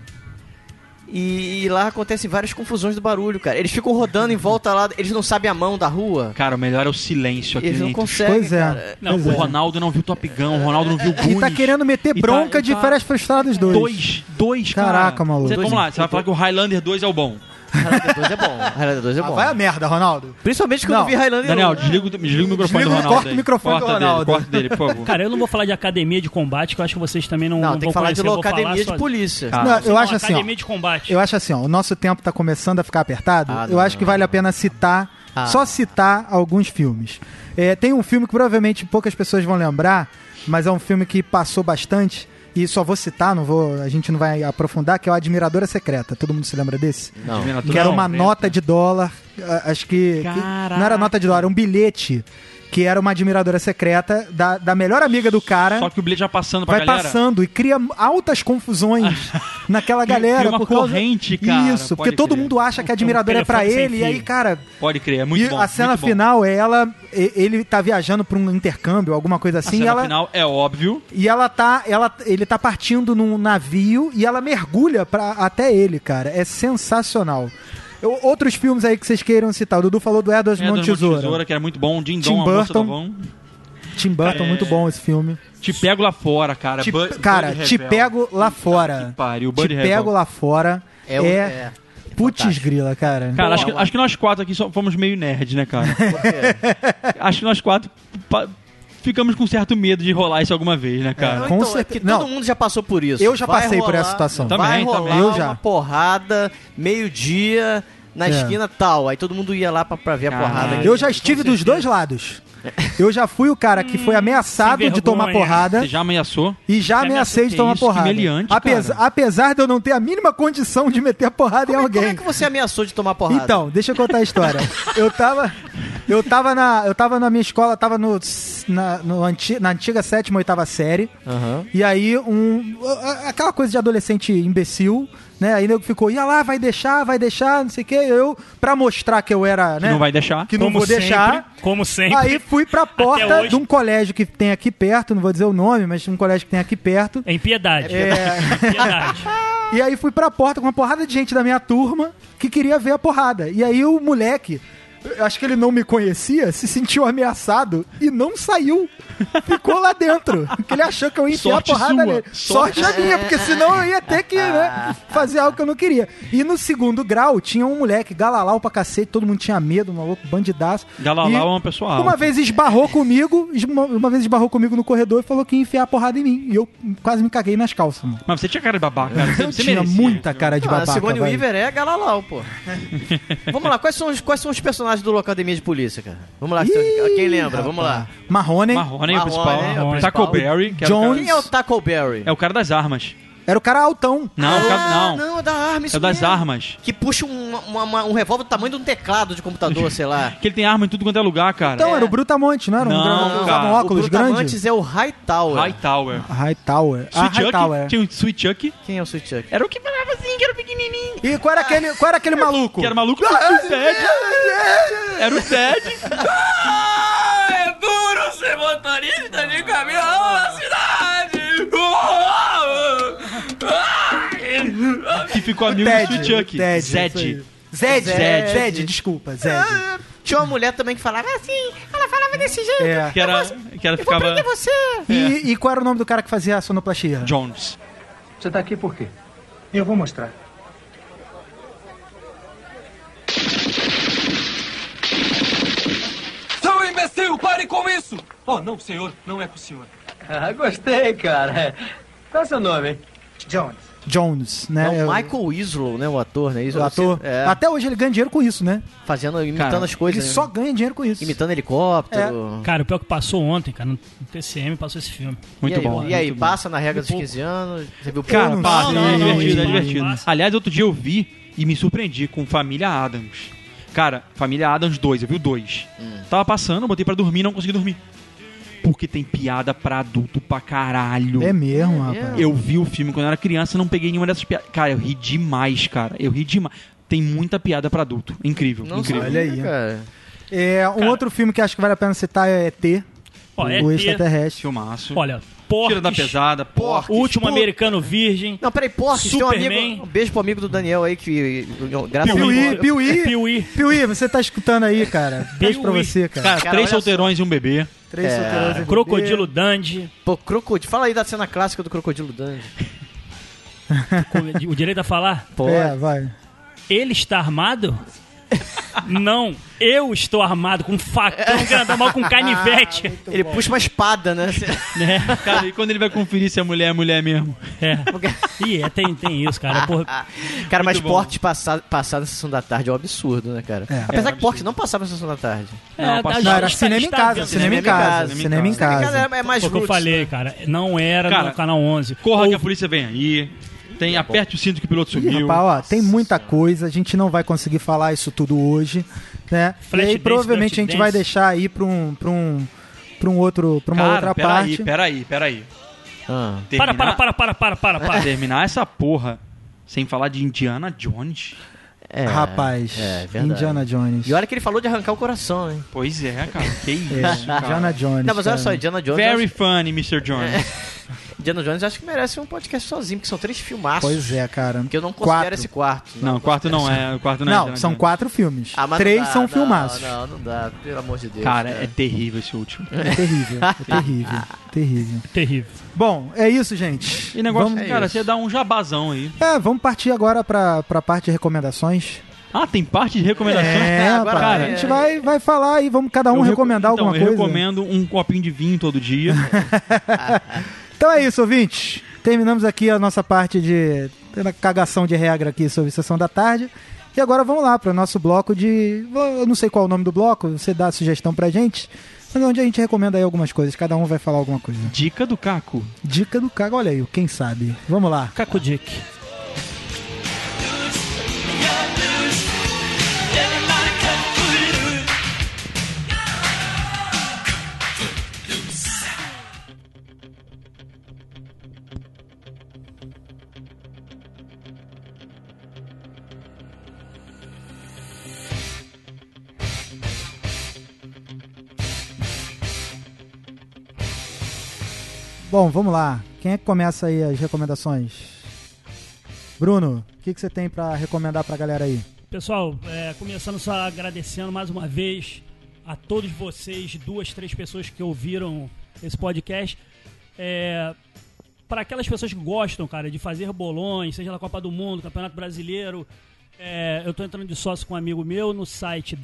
E lá acontecem várias confusões do barulho, cara. Eles ficam rodando em volta lá, eles não sabem a mão da rua. Cara, o melhor é o silêncio aqui. Eles não conseguem, pois cara. Não, o Ronaldo não viu Top Gun, o Ronaldo não viu Goonies. E tá querendo meter bronca de Férias Frustradas 2. Dois, cara. Caraca, maluco. Vamos lá, você vai falar que o Highlander 2 é o bom. Highlander 2 é bom. Vai a merda, Ronaldo. Principalmente quando eu vi Highlander. Daniel, desliga o microfone do Ronaldo. Corta o microfone do Ronaldo. Corta dele, por favor. Cara, eu não vou falar de academia de combate, que eu acho que vocês também não tem que falar de academia de polícia. Eu acho assim, academia de combate. Eu acho assim, o nosso tempo tá começando a ficar apertado. Eu acho que vale a pena citar, só citar alguns filmes. Tem um filme que provavelmente poucas pessoas vão lembrar, mas é um filme que passou bastante, e só vou citar, a gente não vai aprofundar, que é o Admiradora Secreta. Todo mundo se lembra desse? Não. Que era uma nota de dólar, acho que não era nota de dólar, era um bilhete, que era uma admiradora secreta da melhor amiga do cara. Só que o bilhete já passando pra galera. Vai passando e cria altas confusões naquela galera. Cria uma corrente, cara. Isso, porque todo mundo acha que a admiradora é pra ele, e aí, cara... Pode crer, é muito bom. E a cena final é ele tá viajando pra um intercâmbio, alguma coisa assim. A cena final é óbvio. E ele tá partindo num navio e ela mergulha até ele, cara. É sensacional. Outros filmes aí que vocês queiram citar. O Dudu falou do Edward Mão de Tesoura, que era muito bom. Tim Burton. Tim Burton, muito bom esse filme. Te Pego Lá Fora, cara. Te Pego Lá Fora. Que pariu, Te Pego Lá Fora putz grila, cara. Cara, acho que nós 4 aqui só fomos meio nerd, né, cara? Por quê? Acho que nós 4... ficamos com certo medo de rolar isso alguma vez, né, cara? Com certeza. Todo mundo já passou por isso. Eu já passei por essa situação. Vai rolar uma porrada, meio-dia, na esquina tal. Aí todo mundo ia lá pra ver a porrada. Eu já estive dos dois lados. Eu já fui o cara que foi ameaçado de tomar porrada. Você já ameaçou? E já ameacei de tomar porrada. Apesar de eu não ter a mínima condição de meter a porrada em alguém. Como é que você ameaçou de tomar porrada? Então, deixa eu contar a história. Eu tava na minha escola, tava na antiga 7ª, 8ª série. Uhum. E aí, aquela coisa de adolescente imbecil, né? Aí nego ficou, ia lá, vai deixar, não sei o que. Eu, pra mostrar que eu era, né? Que não vai deixar. Que não vou deixar. Como sempre. Aí fui pra porta de um colégio que tem aqui perto, não vou dizer o nome, mas um colégio que tem aqui perto. Em Piedade. Piedade. E aí fui pra porta com uma porrada de gente da minha turma que queria ver a porrada. E aí o moleque, acho que ele não me conhecia, se sentiu ameaçado e não saiu. Ficou lá dentro. Porque ele achou que eu ia enfiar a porrada nele. Sorte a minha, porque senão eu ia ter que fazer algo que eu não queria. E no segundo grau tinha um moleque, galalau pra cacete, todo mundo tinha medo, um maluco, bandidaço. Galalau é uma pessoa alta. Uma vez esbarrou comigo no corredor e falou que ia enfiar a porrada em mim. E eu quase me caguei nas calças, mano. Mas você tinha cara de babaca, cara. Eu tinha muita cara de babaca. Sigourney Weaver é galalau, pô. Vamos lá, quais são os personagens do Locademia de Polícia, cara? Vamos lá, quem lembra? Vamos lá. Marrone, o principal. Tackleberry. Jones. Quem é o Tackleberry? É o cara das armas. Era o cara altão. Não, não, é da arma, isso é das mesmo. armas. Que puxa um revólver do tamanho de um teclado de computador, sei lá. Que ele tem arma em tudo quanto é lugar, cara. Então, era o Brutamontes, não era? Não, um óculos grande? O Brutamontes é o Hightower. Hightower. Tinha o Sweet Chuck. Quem é o Sweet Chuck? Era o que falava assim, que era o pequenininho. E qual era aquele maluco? Que era maluco? O Ted. Era o Ted. É duro ser motorista de caminhão na cidade! Que ficou amigo do Sweet Chuck. Zed, desculpa, Zed. Tinha uma mulher também que falava assim, ela falava desse jeito. Que era ficava... Vou prender você. E qual era o nome do cara que fazia a sonoplastia? Jones. Você tá aqui por quê? Eu vou mostrar. Seu imbecil, pare com isso! Oh, não, senhor, não é pro senhor. Ah, gostei, cara. Qual é o seu nome, hein? Jones, né? É o Michael Winslow, né? O ator, né? O ator. Até hoje ele ganha dinheiro com isso, né? Imitando as coisas. Ele só ganha dinheiro com isso. Imitando helicóptero. Cara, o pior que passou ontem, cara, no TCM passou esse filme. Muito bom. E aí, passa na regra dos 15 anos? Você viu? Cara, passa. É divertido. Aliás, outro dia eu vi e me surpreendi com Família Addams. Cara, Família Addams 2, eu vi o 2. Tava passando, botei pra dormir, não consegui dormir. Porque tem piada pra adulto pra caralho. É mesmo, rapaz. Eu vi o filme quando eu era criança e não peguei nenhuma dessas piadas. Cara, eu ri demais, cara. Tem muita piada pra adulto. Incrível, incrível. Olha aí. Cara. Outro filme que acho que vale a pena citar é ET. O Extraterrestre. Filmaço. Olha, Porques. Tira da pesada. Porques. Último Americano Virgem. Não, peraí, Porques. Superman. Um beijo pro amigo do Daniel aí que... Piuí, você tá escutando aí, cara. Beijo pra você, cara. Cara, 3 solteirões e um bebê. 3 solteirões e um Crocodilo Dundee. Pô, Fala aí da cena clássica do Crocodilo Dundee. O direito a falar? Vai. Ele está armado? Não, eu estou armado com um facão grandão, mal com canivete. Ele puxa uma espada, né? Cara, e quando ele vai conferir se a mulher é mulher mesmo? Tem isso, cara. Porra. Cara, mas Porques passar na Sessão da Tarde é um absurdo, né, cara? Apesar que Porques não passava na Sessão da Tarde. Não, era cinema em casa. Cinema em casa. É mais Foi o que eu falei, cara. Não era no Canal 11. Corra que a polícia vem aí. Aperte o cinto que o piloto sumiu. Rapaz, tem muita coisa. A gente não vai conseguir falar isso tudo hoje, né? E aí provavelmente a gente vai deixar aí pra uma outra parte. Peraí. Para. Terminar essa porra sem falar de Indiana Jones. Rapaz, Indiana Jones. E olha que ele falou de arrancar o coração, hein? Pois é, cara. Que isso, cara. Indiana Jones. Não, mas olha só, Indiana Jones... Very funny, Mr. Jones. Indiana Jones acho que merece um podcast sozinho, porque são 3 filmaços. Pois é, cara. Porque eu não considero esse quarto. Não, o quarto não é. Não, são 4 filmes. 3 são filmaços. Não dá, pelo amor de Deus. Cara, é terrível esse último. Terrível. Bom, é isso, gente. E negócio, cara, você dá um jabazão aí. Vamos partir agora pra parte de recomendações. Tem parte de recomendações? Agora, cara, a gente vai falar aí, vamos cada um recomendar alguma coisa. Eu recomendo um copinho de vinho todo dia. Então é isso, ouvintes. Terminamos aqui a nossa parte de cagação de regra aqui sobre Sessão da Tarde. E agora vamos lá para o nosso bloco de... Eu não sei qual é o nome do bloco, você dá a sugestão pra gente. Mas onde a gente recomenda aí algumas coisas. Cada um vai falar alguma coisa. Dica do Caco. Dica do Caco, olha aí, quem sabe. Vamos lá. Caco Dick. Bom, vamos lá. Quem é que começa aí as recomendações? Bruno, o que você tem pra recomendar pra galera aí? Pessoal, começando só agradecendo mais uma vez a todos vocês, 2, 3 pessoas que ouviram esse podcast. Para aquelas pessoas que gostam, cara, de fazer bolões, seja na Copa do Mundo, Campeonato Brasileiro, eu estou entrando de sócio com um amigo meu no site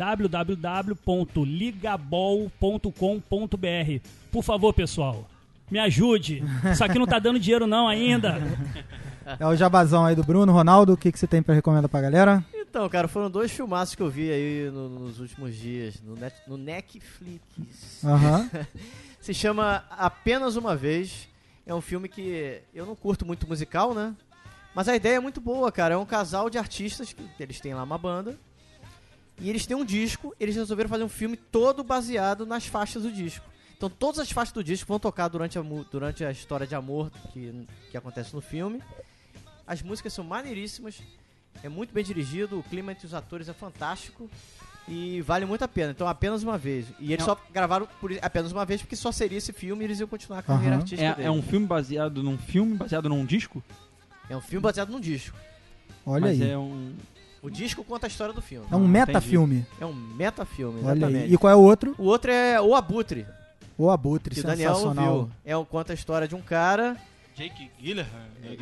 www.ligabol.com.br. Por favor, pessoal, me ajude. Isso aqui não tá dando dinheiro não ainda. É o jabazão aí do Bruno. Ronaldo, o que você tem pra recomendar pra galera? Então, cara, foram 2 filmaços que eu vi aí nos últimos dias, no Netflix. Se chama Apenas Uma Vez. É um filme que eu não curto muito musical, né? Mas a ideia é muito boa, cara. É um casal de artistas, que eles têm lá uma banda, e eles têm um disco, eles resolveram fazer um filme todo baseado nas faixas do disco. Então todas as faixas do disco vão tocar durante a história de amor que acontece no filme. As músicas são maneiríssimas, é muito bem dirigido, o clima entre os atores é fantástico e vale muito a pena. Então, Apenas Uma Vez. E eles só gravaram apenas uma vez porque só seria esse filme e eles iam continuar a carreira artística dele. É um filme baseado num disco? É um filme baseado num disco. Olha aí. O disco conta a história do filme. É um metafilme. É um metafilme, Olha exatamente. aí. E qual é o outro? O outro é O Abutre. O Abutre, que sensacional. Daniel ouviu. Conta a história de um cara... Jake Gyllenhaal.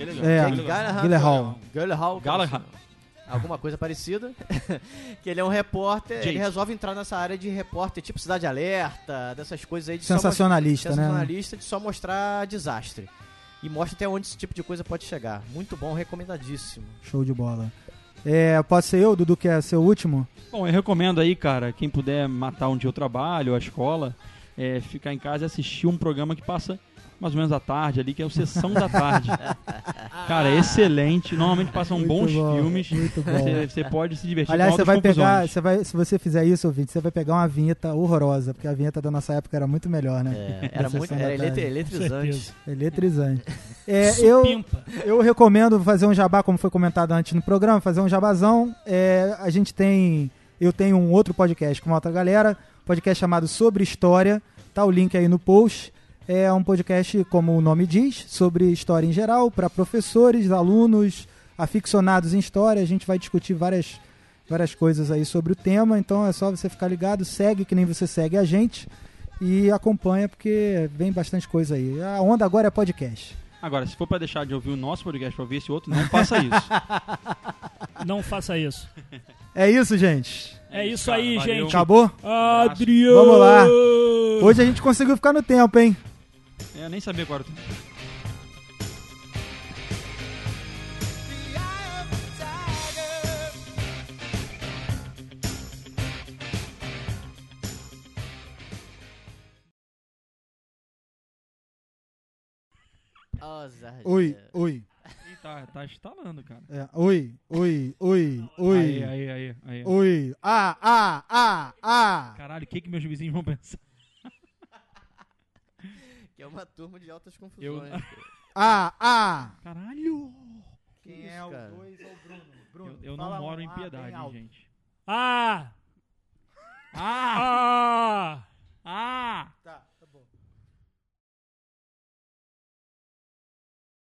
Gyllenhaal. Alguma coisa parecida. Que ele é um repórter, ele resolve entrar nessa área de repórter tipo Cidade Alerta, dessas coisas aí de sensacionalista, sensacionalista, de só mostrar desastre. E mostra até onde esse tipo de coisa pode chegar. Muito bom, recomendadíssimo. Show de bola. Pode ser eu, Dudu, que é seu último? Bom, eu recomendo aí, cara, quem puder matar um dia o trabalho, a escola, ficar em casa e assistir um programa que passa mais ou menos à tarde ali, que é o Sessão da Tarde. Cara, é excelente. Normalmente passam bons filmes. Muito bom. Você pode se divertir. Aliás, com você vai confusões. pegar, se você fizer isso, ouvinte, você vai pegar uma vinheta horrorosa, porque a vinheta da nossa época era muito melhor, né? Era eletrizante. Eletrizante. Eu recomendo fazer um jabá, como foi comentado antes no programa, fazer um jabazão. Eu tenho um outro podcast com uma outra galera, podcast chamado Sobre História, tá o link aí no post. É um podcast, como o nome diz, sobre história em geral, para professores, alunos, aficionados em história. A gente vai discutir várias coisas aí sobre o tema, então é só você ficar ligado, segue que nem você segue a gente e acompanha, porque vem bastante coisa aí. A onda agora é podcast. Agora, se for para deixar de ouvir o nosso podcast para ouvir esse outro, não faça isso. Não faça isso. É isso, gente. É isso aí, Valeu. gente. Acabou? Adriano! Vamos lá. Hoje a gente conseguiu ficar no tempo, hein? Eu nem sabia agora. Oi. Ih, tá instalando, cara. Oi. Aí. Oi. Caralho, o que meus vizinhos vão pensar? Que é uma turma de altas confusões. Caralho! Quem é o 2 ou o Bruno? Eu não moro em Piedade, hein, gente. Tá.